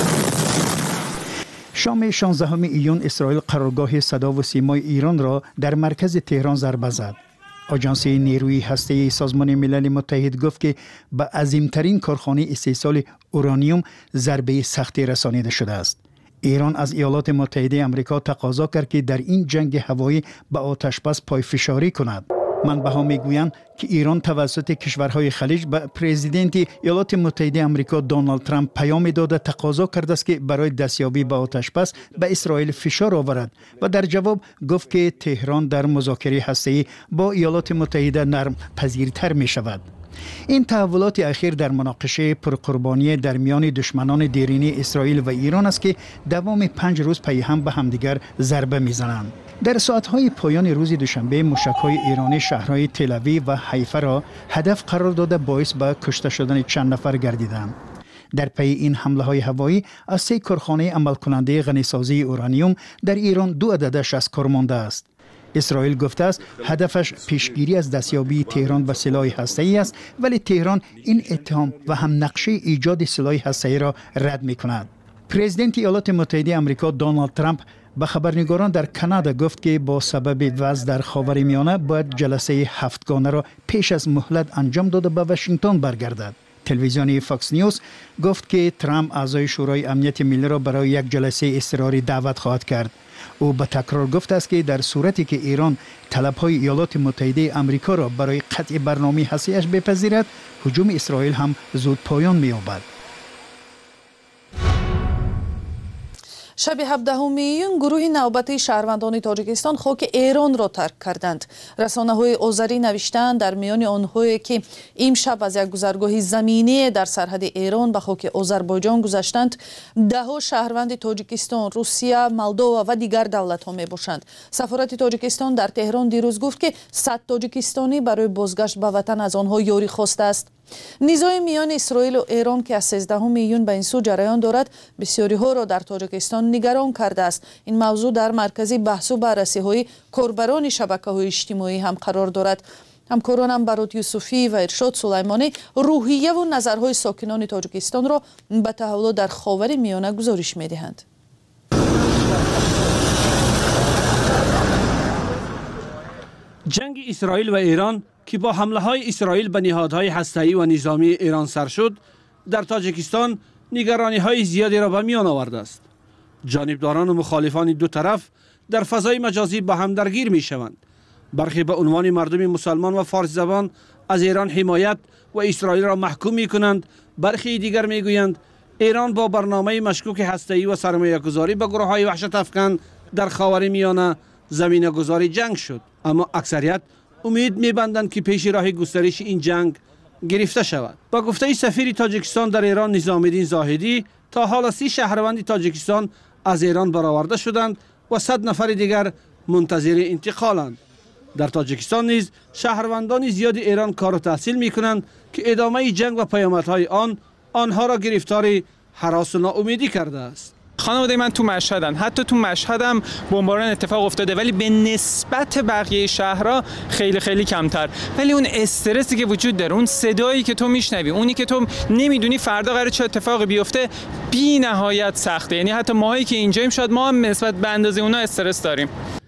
شام 16 ایون اسرائیل قرارگاه صدا و سیمای ایران را در مرکز تهران ضربه زد. آژانس نیروی هسته‌ای سازمان ملل متحد گفت که به عظیمترین کارخانه استحصال اورانیوم ضربه سختی رسانیده شده است. ایران از ایالات متحده آمریکا تقاضا کرد که در این جنگ هوایی به آتشبس پایفشاری کند. منبع‌ها میگویند که ایران توسط کشورهای خلیج به پرزیدنت ایالات متحده آمریکا دونالد ترامپ پیام داده تقاضا کرده است که برای دستیابی به آتشبس به اسرائیل فشار آورد و در جواب گفت که تهران در مذاکره هسته‌ای با ایالات متحده نرم پذیرتر می شود. این تحولات اخیر در مناقشه پرقربانی در میان دشمنان دیرینه اسرائیل و ایران است که دوام 5 روز پی هم به همدیگر ضربه میزنند. در ساعت‌های پایان روز دوشنبه موشک‌های ایرانی شهرهای تل‌آویو و حیفا را هدف قرار داده باعث به کشته شدن چند نفر گردیدند. در پی این حمله‌های هوایی از 3 کارخانه عمل کننده غنیسازی اورانیوم در ایران 2 عددش از کار مانده است. اسرائیل گفته است هدفش پیشگیری از دستیابی تهران به سلاح هسته‌ای است، ولی تهران این اتهام و هم نقشه ایجاد سلاح هسته‌ای را رد می‌کند. پرزیدنت ایالات متحده آمریکا دونالد ترامپ به خبرنگاران در کانادا گفت که با سبب وضع در خاورمیانه باید جلسه 7گانه را پیش از مهلت انجام داده به واشنگتن برگردد. تلویزیون فاکس نیوز گفت که ترامپ اعضای شورای امنیت ملی را برای یک جلسه اضطراری دعوت خواهد کرد. او به تکرار گفته است که در صورتی که ایران طلب‌های ایالات متحده آمریکا را برای قطع برنامه هسته‌ایش بپذیرد، هجوم اسرائیل هم زود پایان می‌یابد. شب 17 ایون گروه نوبتی شهروندان تاجیکستان خاک ایران را ترک کردند. رسانه‌های آذری نوشتند در میان آنهایی که امشب از یک گذرگاه زمینی در سرحد ایران به خاک آذربایجان گذشتند، 10 شهروند تاجیکستان، روسیه، مولدووا و دیگر دولت‌ها میباشند. سفارت تاجیکستان در تهران دیروز گفت که 100 تاجیکستانی برای بازگشت به وطن از آنها یاری خواسته است. نزاع میان اسرائیل و ایران که از 13 ایون به این سو جریان دارد، بسیاری ها را در تاجیکستان نگران کرده است. این موضوع در مرکز بحث و بررسی های کاربران شبکه‌های اجتماعی هم قرار دارد. همکارانم برات یوسفی و ارشاد سلیمانی روحیه و نظرهای ساکنان تاجیکستان را به تحولات در خاورمیانه گزارش می‌دهند. جنگ اسرائیل و ایران که با حمله‌های اسرائیل به نهادهای هسته‌ای و نظامی ایران سر شد، در تاجیکستان نگرانی‌های زیادی را به میان آورده است. جانبداران و مخالفان دو طرف در فضای مجازی با هم درگیر می‌شوند. برخی به عنوان مردم مسلمان و فارسی زبان از ایران حمایت و اسرائیل را محکوم می‌کنند. برخی دیگر می‌گویند ایران با برنامه مشکوک هسته‌ای و سرمایه‌گذاری به گروه‌های وحشت افکن در خاورمیانه زمینه‌گذار جنگ شد. اما اکثریت امید می‌بندند که پیش راه گسترش این جنگ گرفته شود. با گفته سفیر تاجیکستان در ایران نظام‌الدین زاهدی، تا حالا 30 شهروند تاجیکستان از ایران برآورده شدند و 100 نفر دیگر منتظر انتقالند. در تاجیکستان نیز شهروندان زیاد ایران کار و تحصیل می‌کنند که ادامه جنگ و پیامدهای آنها را گرفتار هراس و ناامیدی کرده است. خانواده من تو مشهدن، حتی تو مشهدم بمباران اتفاق افتاده، ولی به نسبت بقیه شهرها خیلی خیلی کمتر. ولی اون استرسی که وجود داره، اون صدایی که تو میشنوی، اونی که تو نمیدونی فردا قراره چه اتفاقی بیفته، بی نهایت سخته. یعنی حتی ماهایی که اینجاییم شاید ما هم نسبت به اندازه اونا استرس داریم.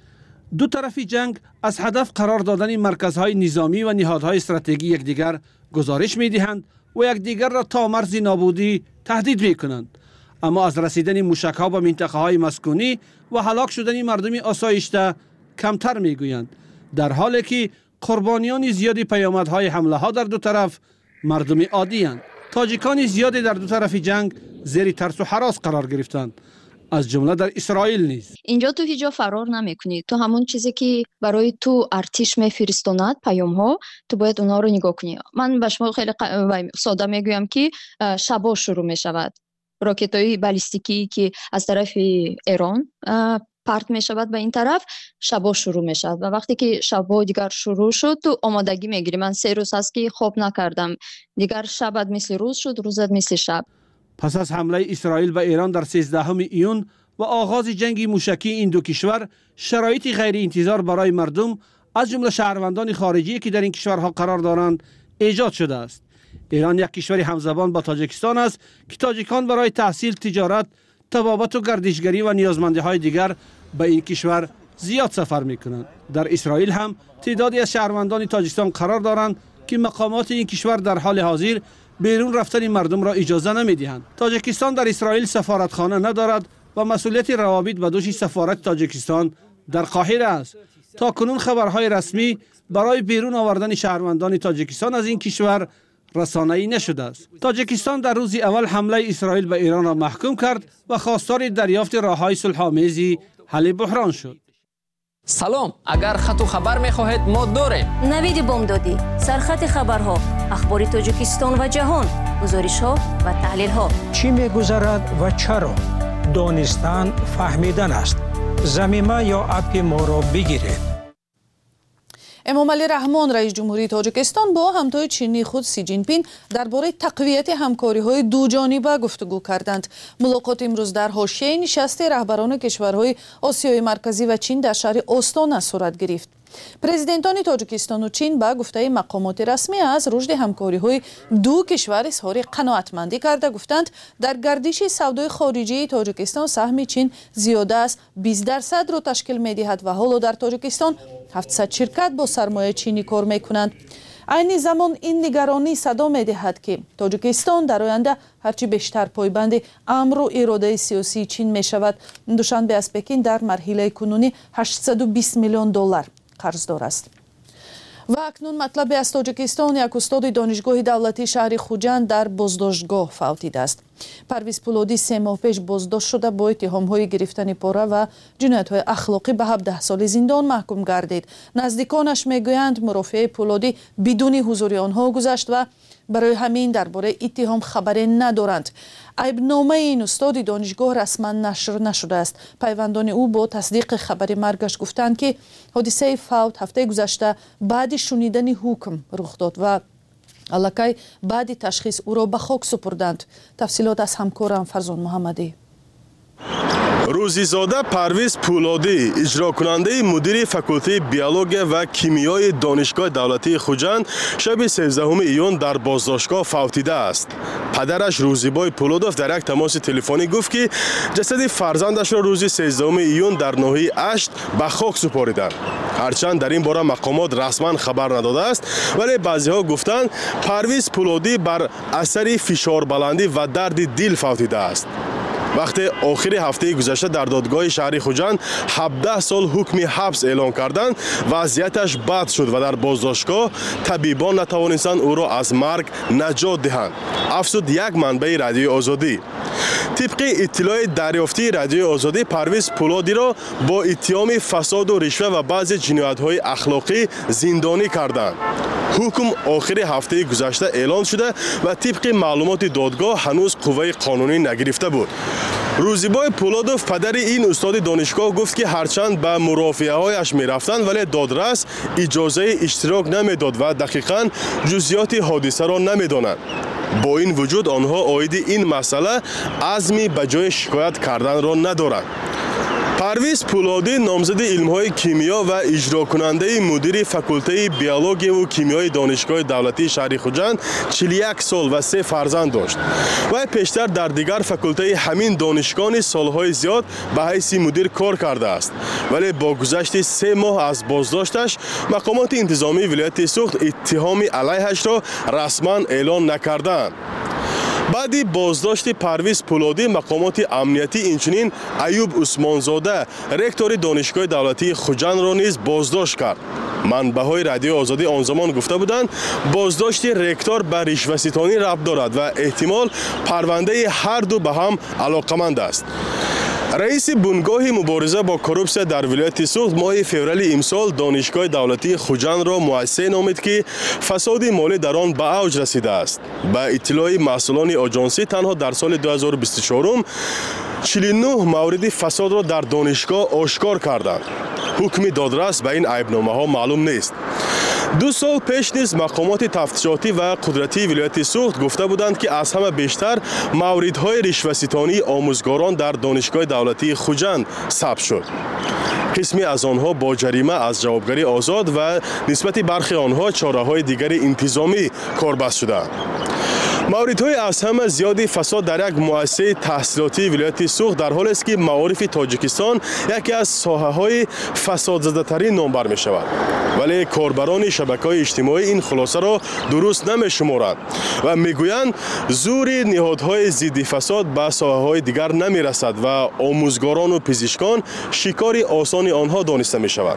دو طرف جنگ از هدف قرار دادن مرکزهای نظامی و نهادهای استراتژی یکدیگر گزارش می‌دهند و یکدیگر را تا مرز نابودی تهدید می‌کنند. اما از رسیدن موشک‌ها به منطقه‌های مسکونی و هلاک شدن مردم آسایشته کمتر می‌گویند، در حالی که قربانیان زیادی پیامدهای حمله‌ها در دو طرف مردم عادی‌اند. تاجیکان زیادی در دو طرف جنگ زیر ترس و هراس قرار گرفتند، از جمله در اسرائیل نیز. اینجا تو هیچ جا فرار نمی‌کنی. تو همون چیزی که برای تو ارتش میفرستاند، پیام‌ها، تو باید اونها رو نگاه کنی. من به شما خیلی ساده میگویم که شبا شروع می‌شود. راکت‌های بالستیکی که از طرف ایران پرت می شود به این طرف، شبا شروع می شود و وقتی که شبا دیگر شروع شد تو آمادگی می گیری. من 3 روز هست که خواب نکردم، دیگر شبت مثل روز شد، روزت مثل شب. پس از حمله اسرائیل به ایران در 13 ایون و آغاز جنگ موشکی این دو کشور، شرایط غیر انتظار برای مردم از جمله شهروندان خارجی که در این کشورها قرار دارند ایجاد شده است. ایران یک کشور همزبان با تاجیکستان است که تاجیکان برای تحصیل، تجارت، طبابت و گردشگری و نیازمندی‌های دیگر به این کشور زیاد سفر می‌کنند. در اسرائیل هم تعدادی از شهروندان تاجیکستان قرار دارند که مقامات این کشور در حال حاضر بیرون رفتن مردم را اجازه نمی‌دهند. تاجیکستان در اسرائیل سفارتخانه ندارد و مسئولیت روابط به دوش سفارت تاجیکستان در قاهره است. تا کنون خبرهای رسمی برای بیرون آوردن شهروندان تاجیکستان از این کشور رسانه‌ای نشده است. تاجیکستان در روز اول حمله اسرائیل به ایران را محکوم کرد و خواستار دریافت راه‌های صلح‌آمیز حل بحران شد. سلام، اگر خط و خبر می‌خواهید ما داریم. نوید بامدادی، سرخط خبرها، اخبار تاجیکستان و جهان، گزارش‌ها و تحلیل‌ها. چی می‌گذرد و چرا؟ دانستن فهمیدن است. زمینه یا اپ ما را بگیرید. امامعلی رحمان رئیس جمهوری تاجیکستان با همتای چینی خود سی جین پین درباره تقویت همکاری‌های دوجانبه گفتگو کردند. ملاقات امروز در حاشیه نشست رهبران کشورهای آسیای مرکزی و چین در شهر آستانه صورت گرفت. پرزیدنتان تاجیکستان و چین با گفته مقامات رسمی از رشد همکاری‌های دو کشور اظهار قناعتمندی کرده گفتند در گردش سودای خارجی تاجیکستان سهم چین زیاده از 20% را تشکیل می‌دهد و حالا در تاجیکستان 700 شرکت با سرمایه چینی کار می‌کنند. عین زمان این نگرانی صدا می‌دهد که تاجیکستان در آینده هرچی بیشتر پایبند امر و اراده سیاسی چین می‌شود. دوشنبه از پکین در مرحله کنونی 820 میلیون دلار قرضدار است. و اکنون مطلب از تاجیکستان یک استاد دانشگاه دولتی شهر خوجند در بازداشتگاه فوتیده است. پرویز پولادی 3 ماه پیش بازداشت شده با اتهام‌های گرفتن پاره و جنایت‌های اخلاقی به 17 سال زندان محکوم گردید. نزدیکانش میگویند مرافعه پولادی بدون حضور آنها گذشت و برای همین درباره اتهام خبری ندارند. عیبنامه این استاد دانشگاه رسما نشر نشده است. پیوندان او با تصدیق خبر مرگش گفتند که حادثه فوت هفته گذشته بعد شنیدن حکم رخ داد و الکی بعد تشخیص او را به خاک سپردند. تفصیلات از همکارم فرزان محمدی. روزیزاده پرویز پولادی اجرا کننده مدیر فاکولته بیولوژی و کیمیای دانشگاه دولتی خوجند شب 13 ایون در بازداشتگاه فوتیده است. پدرش روزیبای پولادوف در یک تماس تلفنی گفت که جسد فرزندش را روز 13 ایون در ناحیه اشت به خاک سپاریدند. هرچند در این باره مقامات رسما خبر نداده است، ولی بعضی‌ها گفتند پرویز پولادی بر اثر فشار بلندی و درد دل فوتیده است. وقتی آخر هفته گذشته در دادگاه شهر خوجند 17 سال حکم حبس اعلان کردند، وضعیتش بد شد و در بازداشتگاه طبیبان نتوانستند او را از مرگ نجات دهند. افزود یک منبع رادیوی آزادی. طبق اطلاع دریافتی رادیوی آزادی، پرویز پولادی را با اتهام فساد و رشوه و بعضی جنایت‌های اخلاقی زندانی کردند. حکم آخر هفته گذشته اعلان شده و طبق معلومات دادگاه هنوز قوه قانونی نگرفته بود. روزیبای پولادوف پدر این استاد دانشگاه گفت که هرچند به مرافعه‌هایش می‌رفتند ولی دادرس اجازه اشتراک نمی‌داد و دقیقاً جزئیات حادثه را نمی‌دانند. با این وجود آنها عاید این مسئله عزمی به جای شکایت کردن را ندارند. پرویز پولادی نامزد علم‌های کیمیا و اجرا کننده مدیر فاکولته بیولوژی و کیمیای دانشگاه دولتی شهر خوجند 41 سال و 3 فرزند داشت. و پیشتر در دیگر فاکولته همین دانشگاه سالهای زیاد به حیث مدیر کار کرده است. ولی با گذشت 3 ماه از بازداشتش مقامات انتظامی ولایت سوخت اتهام علیهش را رسما اعلان نکردند. بعد بازداشت پرویز پولادی مقامات امنیتی اینچنین ایوب عثمانزاده رکتور دانشگاه دولتی خوجند را نیز بازداشت کرد. منبع‌های رادیو آزادی آن زمان گفته بودند بازداشت رکتور به رشوه‌ستانی ربط دارد و احتمال پرونده هر دو به هم علاقمند است. رئیس بنگاه مبارزه با کروپسیا در ولایت سوخت ماه فوریه امسال دانشگاه دولتی خوجند را مؤسسه نامید که فساد مالی در آن به اوج رسیده است. به اطلاع مسئولان آژانسی تنها در سال 2024 49 مورد فساد را در دانشگاه آشکار کردند. حکم دادرس به این عیبنامه‌ها معلوم نیست. 2 سال پیش نیز مقامات تفتیشاتی و قدرتی ولایت سوخت گفته بودند که از همه بیشتر موردهای رشوه‌ستانی آموزگاران در دانشگاه دولتی خوجند ثبت شد. قسمی از آنها با جریمه از جوابگری آزاد و نسبت برخی آنها چاره‌های دیگر انتظامی کاربست شدند. موردهای از همه زیادی فساد در یک مؤسسه تحصیلاتی ولایت سوخت در حالی است که معارف تاجیکستان یکی از ساحه‌های فسادزده‌ترین نامبر می شود. ولی کاربران شبکه‌های اجتماعی این خلاصه را درست نمی‌شمارند و میگویند زور نهادهای ضد فساد به ساحه‌های دیگر نمی‌رسد و آموزگاران و پزشکان شکار آسان آنها دانسته می‌شود.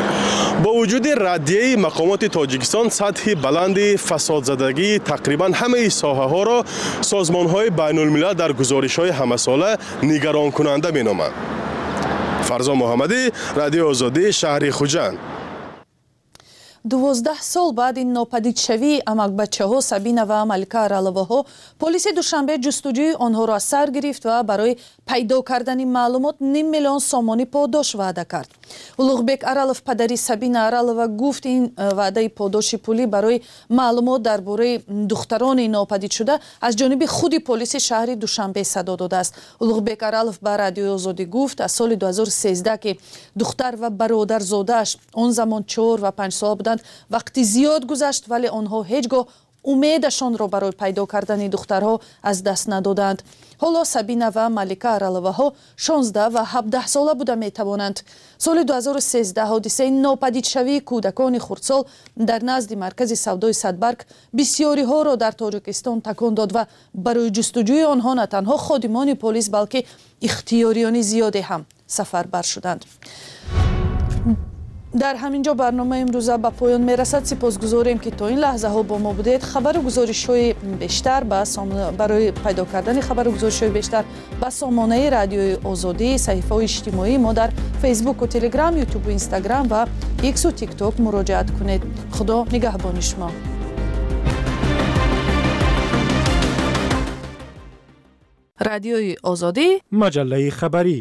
با وجود ردیه مقامات تاجیکستان سطح بلند فسادزدگی تقریبا همه ساحه‌ها را سازمان‌های بین‌الملل در گزارش‌های همه‌ساله نگران کننده می‌نامند. فرزان محمدی، رادیو آزادی، شهر خوجند. 12 سال بعد این ناپدیدشوی امک بچه‌ها سابینا و ملیکا ارالوواها پلیس دوشنبه جستجوی آنها را سر گرفت و برای پیدا کردن معلومات 5 میلیون سومانی پاداش وعده کرد. улуғбек Аралов падари Сабина Аралова гуфт ин ваъдаи подоши пулӣ барои маълумот дар бораи духтарони нопадидшуда аз ҷониби худи полиси шаҳри Душанбе садо додааст. улуғбек Аралов ба Радиои Озодӣ гуфт аз соли 2013 ки духтар ва бародарзодааш он замон 4 ва 5 сол буданд, вақти зиёд гузашт вале онҳо ҳеҷ гоҳ умедашонро барои пайдо кардани духтарҳо аз даст надоданд. ҳоло Сабина ва Малика Араловаҳо 16 ва 17 сола буда метавонанд. соли 2013 ҳодисаи нопадидшавии кӯдакони хурдсол дар назди маркази савдои Садбарг бисёриҳоро дар Тоҷикистон такон дод ва барои ҷустуҷӯи онҳо на танҳо ходимони полис балки ихтиёриёни зиёде ҳам сафарбар шуданд. дар ҳамин ҷо барномаи имрӯза ба поён мерасад. сипосгузорем ки то ин лаҳзаҳо бо мо будед. хабару гузоришҳои бештар барои пайдо кардани хабару гузоришҳои бештар ба сомонаи Радиои Озодӣ, саҳифаҳои иҷтимоии мо дар Фейсбуку, Телеграм, Ютубу, Инстаграм ва Иксу ТикТок муроҷиат кунед. худо нигаҳбони шумо. Радиои Озодӣ, маҷаллаи хабарӣ.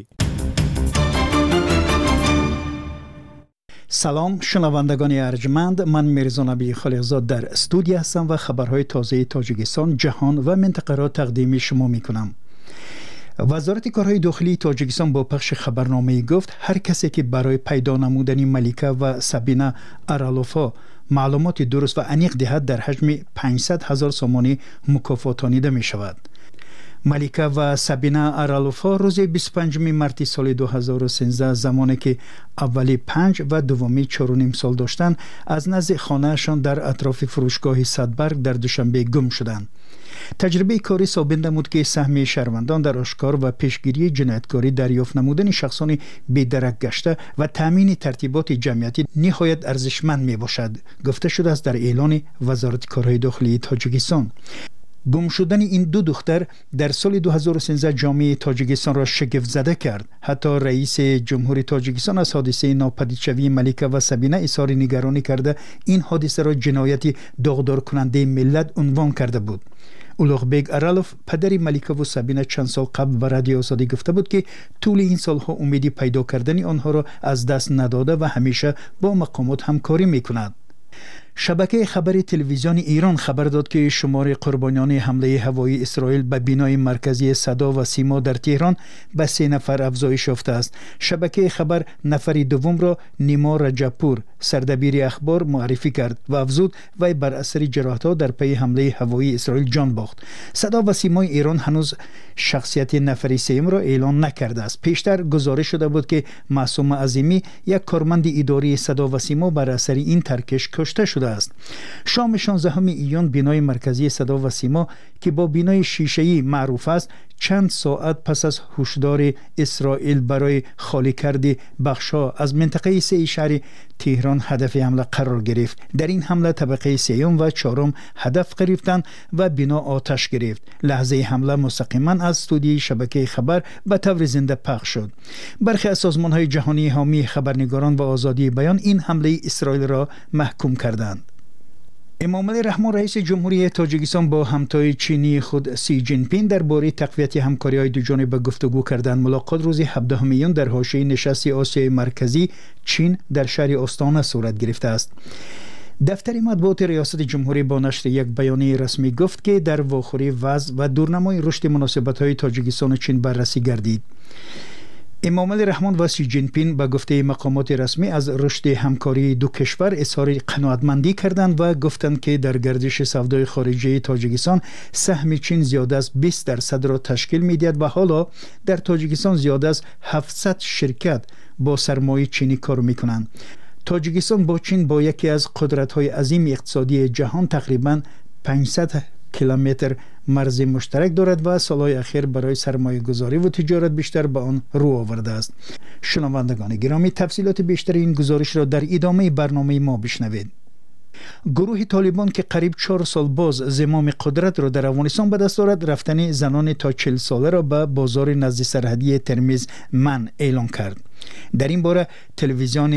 салом шунавандагони арҷманд, ман Мирзо Набии Холиқзод дар студия ҳастам ва хабарҳои тозаи Тоҷикистон, ҷаҳон ва минтақаро тақдими шумо мекунам. вазорати корҳои дохилии Тоҷикистон бо пахши хабарномаи гуфт ҳар касе ки барои пайдо намудани Малика ва Сабина Араловҳо маълумоти дуруст ва аниқ диҳад дар ҳаҷми 500 000 сомонӣ мукофотонида мешавад. Малика ва Сабина Араловҳо рӯзи 25 марти соли 2013 замоне ки аввали 5 ва дуввуми 4.5 сол доштанд, аз назди хонаашон дар атрофи фурӯшгоҳи Садбарг дар Душанбе гум шуданд. таҷрибаи корӣ собит намуд ки саҳми шаҳрвандон дар ошкор ва пешгирии ҷинояткорӣ, дарёфт намудани шахсони бедарак гашта ва таъмини тартиботи ҷамъиятӣ ниҳоят арзишманд мебошад, гуфта шудааст дар эълони вазорати корҳои дохилии Тоҷикистон. гум шудани ин ду духтар дар соли 2013 ҷомеаи Тоҷикистонро шигифтзада кард. ҳатто раиси ҷумҳури Тоҷикистон аз ҳодисаи нопадидшавии Малика ва Сабина изҳори нигаронӣ карда, ин ҳодисаро ҷинояти доғдоркунандаи миллат унвон карда буд. улуғбек Аралов, падари Малика ва Сабина, чанд сол қабл ба Радиои Озодӣ гуфта буд ки тӯли ин солҳо умеди пайдо кардани онҳоро аз даст надода ва ҳамеша бо мақомот ҳамкорӣ мекунад. шабакаи хабари телевизиони Ирон хабар дод ки шумори қурбониёни ҳамлаи ҳавоии Исроил ба бинои марказии Садо ва Симо дар Теҳрон ба 3 нафар афзоиш ёфтааст. шабакаи хабар нафари дуввумро Нимо Раҷаппур, сардабири ахбор, муаррифӣ кард ва афзуд вай бар асари ҷароҳатҳо дар пайи ҳамлаи ҳавоии Исроил ҷон бохт. Садо ва Симои Ирон ҳанӯз шахсияти нафари сеюмро эълон накардааст. пештар гузориш шуда буд ки Маъсума Азимӣ, як корманди идории Садо ва Симо, бар асари ин таркиш кушта шуда است. شام 16 ایون بینای مرکزی صدا و سیما که با بینای شیشه‌ای معروف است، چند ساعت پس از هشدار اسرائیل برای خالی کردن بخش‌ها از منطقه 3 شهر تهران هدف حمله قرار گرفت. در این حمله طبقه 3 و 4 هدف گرفتند و بنا آتش گرفت. لحظه حمله مستقیما از استودیوی شبکه خبر به طور زنده پخش شد. برخی از سازمان‌های جهانی حامی خبرنگاران و آزادی بیان این حمله اسرائیل را محکوم کردند. امامعلی رحمان رئیس جمهوری تاجیکستان با همتای چینی خود سی جین پین درباره تقویت همکاری‌های دوجانبه گفتگو کردند. ملاقات روز 17 میون در حاشیه نشست آسیای مرکزی چین در شهر آستانه صورت گرفته است. دفتر مطبوعات ریاست جمهوری با نشر یک بیانیه رسمی گفت که در واخوری وضع و دورنمای رشد مناسبت‌های تاجیکستان و چین بررسی گردید. امامعلی رحمان و سی جین پین به گفته مقامات رسمی از رشد همکاری دو کشور اظهار قناعتمندی کردند و گفتند که در گردش سودای خارجی تاجیکستان سهم چین زیاده از 20% را تشکیل می‌دهد و حالا در تاجیکستان زیاده از 700 شرکت با سرمایه چینی کار می‌کنند. تاجیکستان با چین با یکی از قدرت‌های عظیم اقتصادی جهان تقریباً 500 کیلومتر مرز مشترک دارد و سالهای اخیر برای سرمایه گذاری و تجارت بیشتر به آن رو آورده است. شنوندگان گرامی، تفصیلات بیشتر این گزارش را در ادامه برنامه ما بشنوید. گروه طالبان که قریب 4 سال باز زمام قدرت را در افغانستان به دست دارد، رفتن زنان تا 40 ساله را به بازار نزد سرحدی ترمیز منع اعلان کرد. در این باره تلویزیون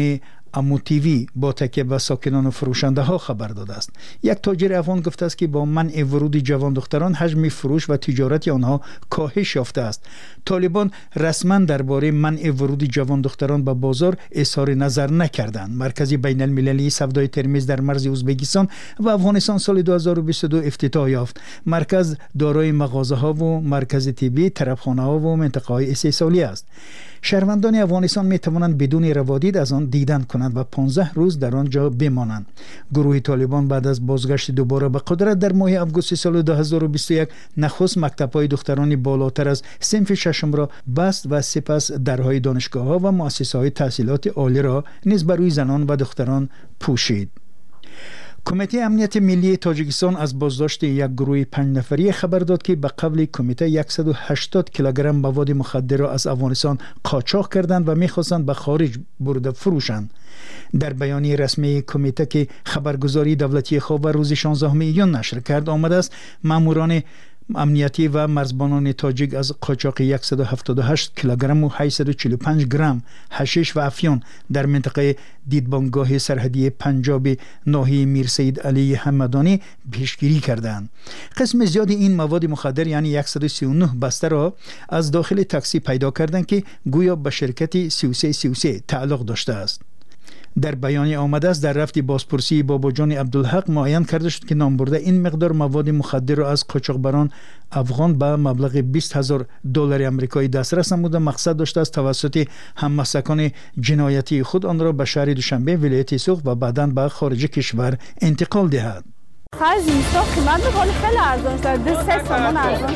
امو تیوی با تکیه به ساکنان و فروشنده ها خبر داده است. یک تاجر افغان گفته است که با منع ورود جوان دختران حجم فروش و تجارت آنها کاهش یافته است. طالبان رسما درباره منع ورود جوان دختران به بازار اظهار نظر نکردند. مرکز بین المللی سودای ترمیز در مرز ازبکستان و افغانستان سال 2022 افتتاح یافت. مرکز دارای مغازه ها و مرکز طبی، طرفخانه ها و منطقه های استحصالی است. شهروندان افغانستان می توانند بدون روادید از آن دیدن کنند و 15 روز در آنجا بمانند. گروه طالبان بعد از بازگشت دوباره به قدرت در ماه آگوست سال 2021 نخست مکتب‌های دختران بالاتر از صنف ششم را بست و سپس درهای دانشگاه‌ها و مؤسسه‌های تحصیلات عالی را نیز بر روی زنان و دختران پوشید. کمیته امنیت ملی تاجیکستان از بازداشت یک گروه 5 نفری خبر داد که به قبل کمیته 180 کیلوگرم مواد مخدر را از افغانستان قاچاق کردند و می‌خواستند به خارج برده فروشند. در بیانیه رسمی کمیته که خبرگزاری دولتی خواب روز 16 ایون نشر کرد آمده است ماموران امنیتی و مرزبانان تاجیک از قاچاق 178 کیلوگرم و 845 گرم حشیش و افیون در منطقه دیدبانگاه سرحدی پنجاب ناحیه میر سید علی همدانی پیشگیری کردند. قسم زیادی این مواد مخدر یعنی 139 بسته را از داخل تاکسی پیدا کردند که گویا به شرکت 3333 تعلق داشته است. در بیانیه آمده است در رفت بازپرسی باباجان عبدالحق معین کرده شد که نامبرده این مقدار مواد مخدر را از قاچاقبران افغان به مبلغ 20,000 دلار آمریکایی دسترس نموده مقصد داشته است توسط هممسلکان جنایتی خود آن را به شهر دوشنبه ولایت سوق و بعداً به خارج کشور انتقال دهد. خرج اینستا قیمت می‌کنه خیلی ارزان شده 3 تومان ارزان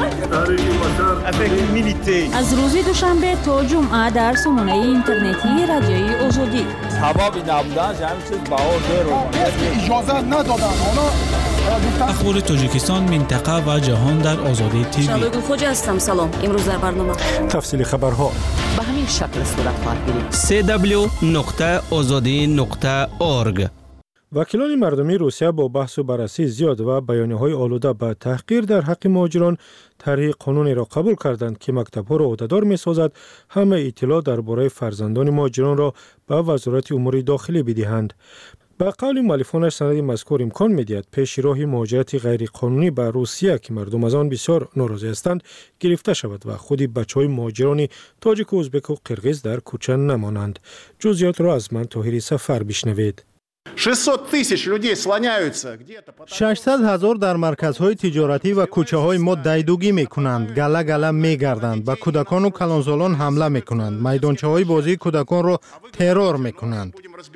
شده. از روز دوشنبه تا جمعه در سامانه اینترنتی رادیوی آزادی حبابی نبودن همین چیز باور اجازه ندادن اخبار تاجیکستان منطقه و جهان در آزادی تیوی. شادو خوج هستم. سلام. امروز در برنامه تفصیل خبرها به همین شکل صورت خواهد گرفت. www.azadi.org. وکیلان مردمی روسیه با بحث و بررسی زیاد و بیانیه‌های آلوده به تحقیر در حق مهاجران طرح قانونی را قبول کردند که مکتب‌ها را عهده‌دار می‌سازد همه اطلاع درباره فرزندان مهاجران را به وزارت امور داخلی بدهند. با قول مؤلفانش سند مذکور امکان می‌دهد پیش راه مهاجرت غیرقانونی به روسیه که مردم از آن بسیار ناراضی هستند گرفته شود و خود بچه‌های مهاجران تاجیک و ازبک و قرغیز در کوچه نمانند. جزئیات را از من طاهری سفر بشنوید. 600,000 در مرکزهای تجارتی و کوچه‌های ما دیدگی می‌کنند، گله گله می‌گردند، به کودکان و کلانسالان حمله می‌کنند، میدانچه‌های بازی کودکان را ترور می‌کنند.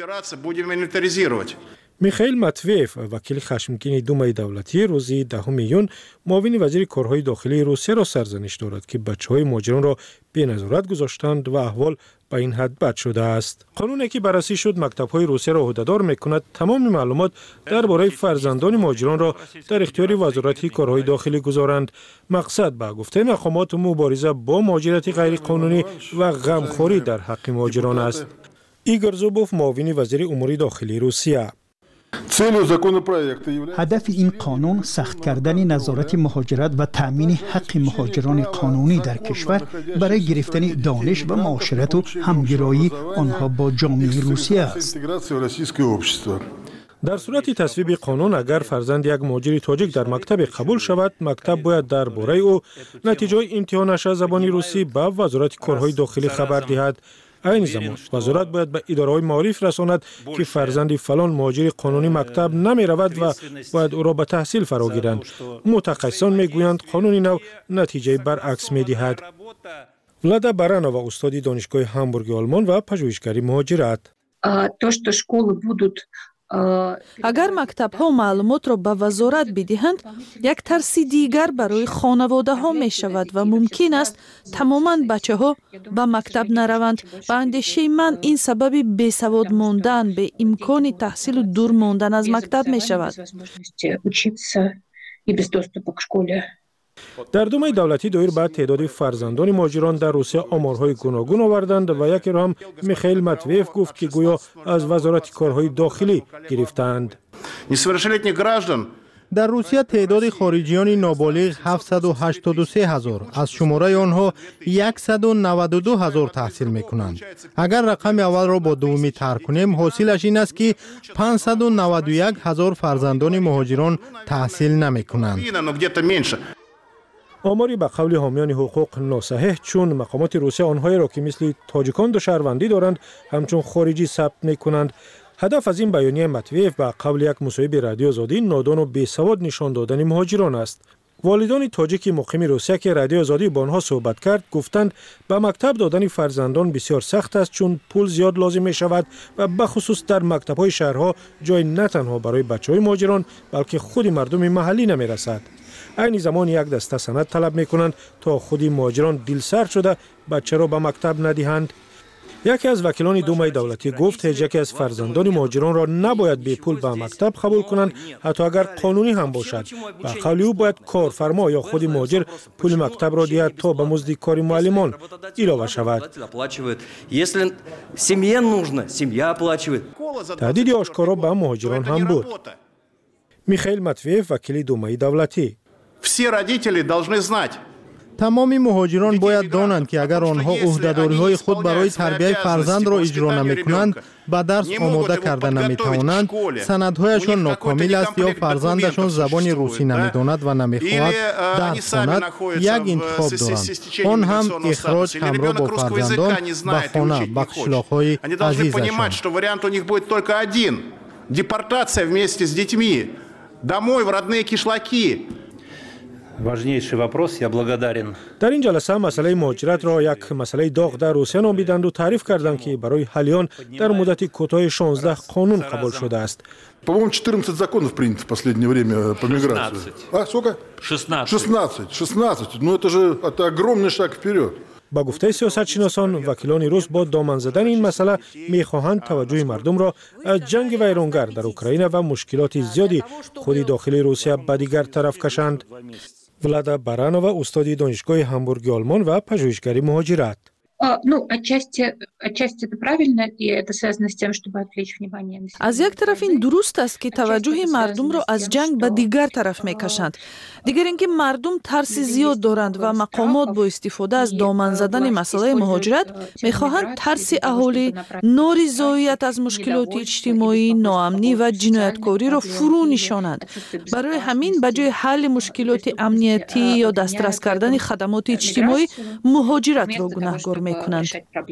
میخائیل ماتویف وکیل خشمگین دومای دولتی روز 10 ایون معاون وزیر کارهای داخلی روسیه را سرزنش دارد که بچه‌های مهاجران را بی نظارت گذاشتند و احوال به این حد بد شده است. قانونی که بررسی شد مکتب‌های روسیه را عهده‌دار می‌کند تمام معلومات درباره فرزندان مهاجران را در اختیار وزارت کارهای داخلی گذارند. مقصد به گفته مقامات مبارزه با مهاجرت غیرقانونی و غمخوری در حق مهاجران است. ایگور زوبوف معاون وزیر امور داخلی روسیه: هدف این قانون سخت کردن نظارت مهاجرت و تأمین حق مهاجران قانونی در کشور برای گرفتن دانش و معاشرت و همگرایی آنها با جامعه روسیه است. در صورت تصویب قانون اگر فرزند یک مهاجر تاجیک در مکتب قبول شود، مکتب باید درباره او نتیجه امتحانش از زبان روسی به وزارت کارهای داخلی خبر دهد. این زمان وزارت باید به اداره‌های معارف رساند که فرزند فلان مهاجر قانونی مکتب نمی رود و باید او را به تحصیل فرا گیرند. متخصصان میگویند قانون نو نتیجه برعکس میدهد. ولادا برانووا استاد دانشگاه هامبورگ آلمان و پژوهشگری مهاجرت: агар мактабҳо маълумотро ба вазорат бидиҳанд як тарси дигар барои хонаводаҳо мешавад ва мумкин аст тамоман бачаҳо ба мактаб нараванд. ба андешаи ман ин сабаби бесавод мондан, бе имкони таҳсилу дур мондан аз мактаб мешавад. در دومای دولتی دایر بعد تعداد فرزندان مهاجران در روسیه آمارهای گوناگون آوردند و یکی را هم میخائیل ماتویف گفت که گویا از وزارت کارهای داخلی گرفتند. در روسیه تعداد خارجیان نابالغ 783,000 از شماره آنها 192,000 تحصیل میکنند. اگر رقم اول را با دومی ترک کنیم حاصلش این است که 591,000 فرزندان مهاجران تحصیل نمیکنند. آماری به قول حامیان حقوق ناصحیح، چون مقامات روسیه آنهایی را که مثل تاجیکان دو شهروندی دارند همچون خارجی ثبت میکنند. هدف از این بیانیه متویف به قول یک مصاحبه رادیو آزادی نادان و بیسواد نشان دادن مهاجران است. والدان تاجیک مقیم روسیه که رادیو آزادی با آنها صحبت کرد گفتند به مکتب دادن فرزندان بسیار سخت است، چون پول زیاد لازم می شود و بخصوص در مکتب‌های شهرها جای نه تنها برای بچه‌های مهاجران بلکه خود مردم محلی نمی رسد. این زمان یک دسته سند طلب می کنند تا خود مهاجران دلسرد شده بچه را به مکتب ندهند. یکی از وکیلان دومای دولتی گفت یکی از فرزندان مهاجران را نباید بی پول به مکتب قبول کنند، حتی اگر قانونی هم باشد. به قول او باید کارفرما یا خود مهاجر پول مکتب را دهد تا به مزد کار معلمان علاوه شود. تهدید آشکارا به مهاجران هم بود. میخائیل متویف وکیل دومای دولتی: تمام مهاجران باید دانند که اگر آنها عهده‌داری‌های خود برای تربیت فرزند را اجرا نمی‌کنند، به درس آماده کرده نمی‌توانند، سندهایشان ناکامل است یا فرزندشان زبان روسی نمی‌داند و نمی‌خواهد درس خواند، یک انتخاب دارند. آن هم اخراج همراه با فرزندان به خانه به قشلاق‌های عزیزشان. Депортация вместе с детьми домой в родные кишлаки. Важнейший вопрос, я благодарен. در این جلسه مسئله مهاجرت را یک مسئله داغ در روسیه نامیدند و تعریف کردند که برای حل در مدت کوتاه 16 قانون قبول شده است. По-моему, 14 законов принято в последнее время по миграции. А сколько? 16. Ну это огромный шаг вперед. با گفته سیاستشناسان، وکیلان روس با دامن زدن این مسئله می‌خواهند توجه مردم را از جنگ ویرانگر در اوکراین و مشکلات زیادی خود داخلی روسیه به دیگر طرف کشند. ولادا برانووا استاد دانشگاه همبورگ آلمان و پژوهشگر مهاجرت: از یک طرف این درست است که توجه مردم را از جنگ به دیگر طرف میکشند. دیگر اینکه مردم ترس زیاد دارند و مقامات با استفاده از دامن زدن مسئله مهاجرت میخواهند ترس اهالی، نارضایت از مشکلات اجتماعی، ناامنی و جنایتکاری را فرو نشانند. برای همین به جای حل مشکلات امنیتی یا دسترس کردن خدمات اجتماعی، مهاجرت را گناهکار میکنند.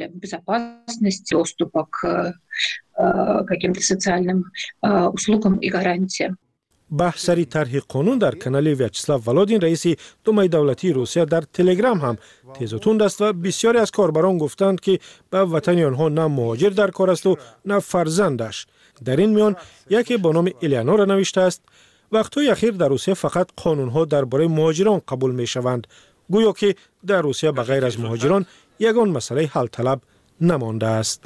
بحث طرح قانون در کانال ویاچسلاو ولادین رئیس دومای دولتی روسیه در تلگرام هم تیز و تند است و بسیاری از کاربران گفتند که به وطن آنها نه مهاجر در کار است و نه فرزندش. در این میان یکی با نام الیانورا نوشته است: وقتهای اخیر در روسیه فقط قانونها درباره مهاجران قبول می شوند، گویا که در روسیه بغیر از مهاجران یگان مسئله حل طلب نمانده است.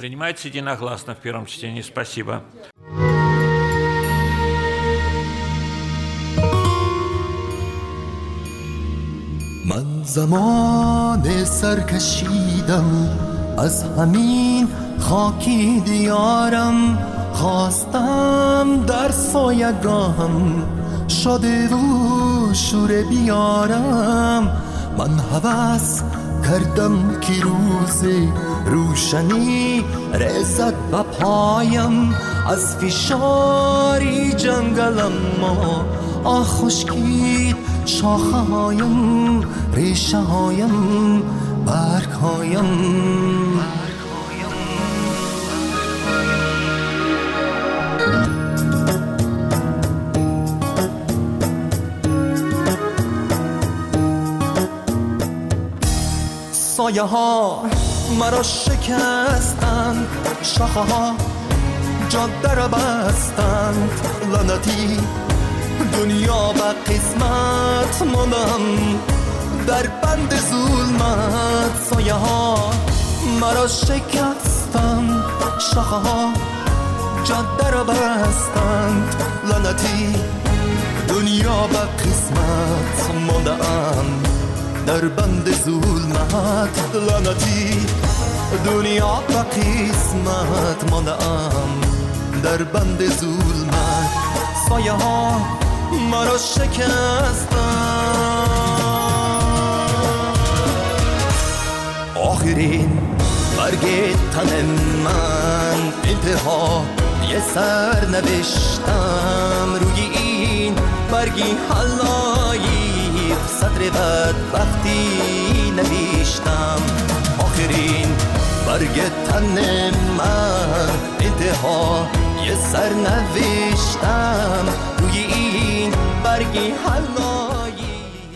من زمان سرکشیدم از همین خاکی دیارم، خواستم در سایگاهم شده و شور بیارم. من هوس کردم که روز روشنی رسد به پایم، از فشاری جنگلم ما خشکید شاخه هایم، ریشه هایم، برگ هایم. سایه ها مرا شکستند، شاخه ها جاده را بستند، لعنتی دنیا به قسمت ماندم در بند ظلمت. سایه ها مرا شکستند، شاخه ها جاده را بستند، لعنتی دنیا به قسمت ماندم در بند ظلمت. لعنتی دنیا به قسمت ماندم در بند ظلمت. سایه ها مرا شکستن. آخرین برگ تن من انتها یه سر نوشتم روی این برگی حلایی صدر بدبختی نوشتم. آخرین برگ تن من انتها یه سر نوشتم روی این برگی حلایی.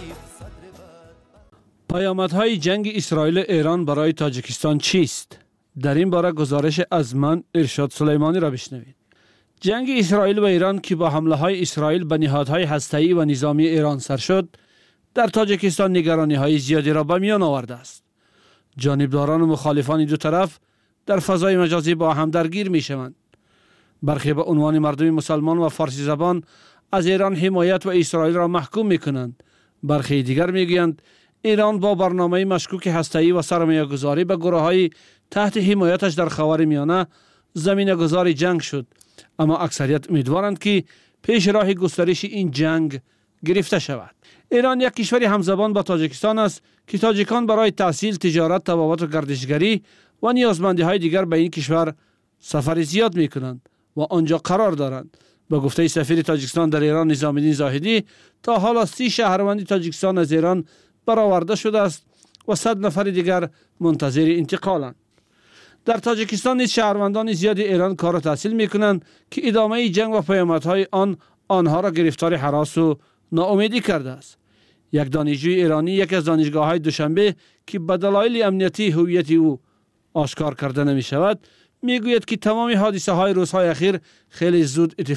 پیامدهای جنگ اسرائیل و ایران برای تاجیکستان چیست؟ در این باره گزارش از من ارشاد سلیمانی را بشنوید. جنگ اسرائیل و ایران که با حمله های اسرائیل به نهادهای هسته‌ای و نظامی ایران سر شد، در تاجیکستان نگرانی های زیادی را به میان آورده است. جانبداران و مخالفان دو طرف در فضای مجازی با هم درگیر می شوند. برخی به عنوان مردم مسلمان و فارسی زبان از ایران حمایت و اسرائیل را محکوم می کنند. برخی دیگر می گویند ایران با برنامه مشکوک هسته‌ای و سرمایه‌گذاری به گروه‌های تحت حمایتش در خاورمیانه زمینه‌گذار جنگ شد، اما اکثریت امیدوارند که پیش راه گسترش این جنگ گرفته شود. ایران یک کشور همزبان با تاجیکستان است که تاجیکان برای تحصیل، تجارت، طبابت و گردشگری و نیازمندی‌های دیگر به این کشور سفر زیاد می‌کنند و آنجا قرار دارند. به گفته سفیر تاجیکستان در ایران نظام‌الدین زاهدی، تا حالا 30 شهروند تاجیکستان از ایران برآورده شده است و 100 نفر دیگر منتظر انتقالند. در تاجیکستان نیز شهروندان زیادی ایران کار و تحصیل می‌کنند که ادامه جنگ و پیامدهای آنها را گرفتار هراس و ناامیدی کرده است. یک دانشجوی ایرانی یکی از دانشگاه‌های دوشنبه که به دلایل امنیتی هویت او آشکار کرده نمی شود، میگوید که تمام حادثه های روزهای اخیر خیلی زود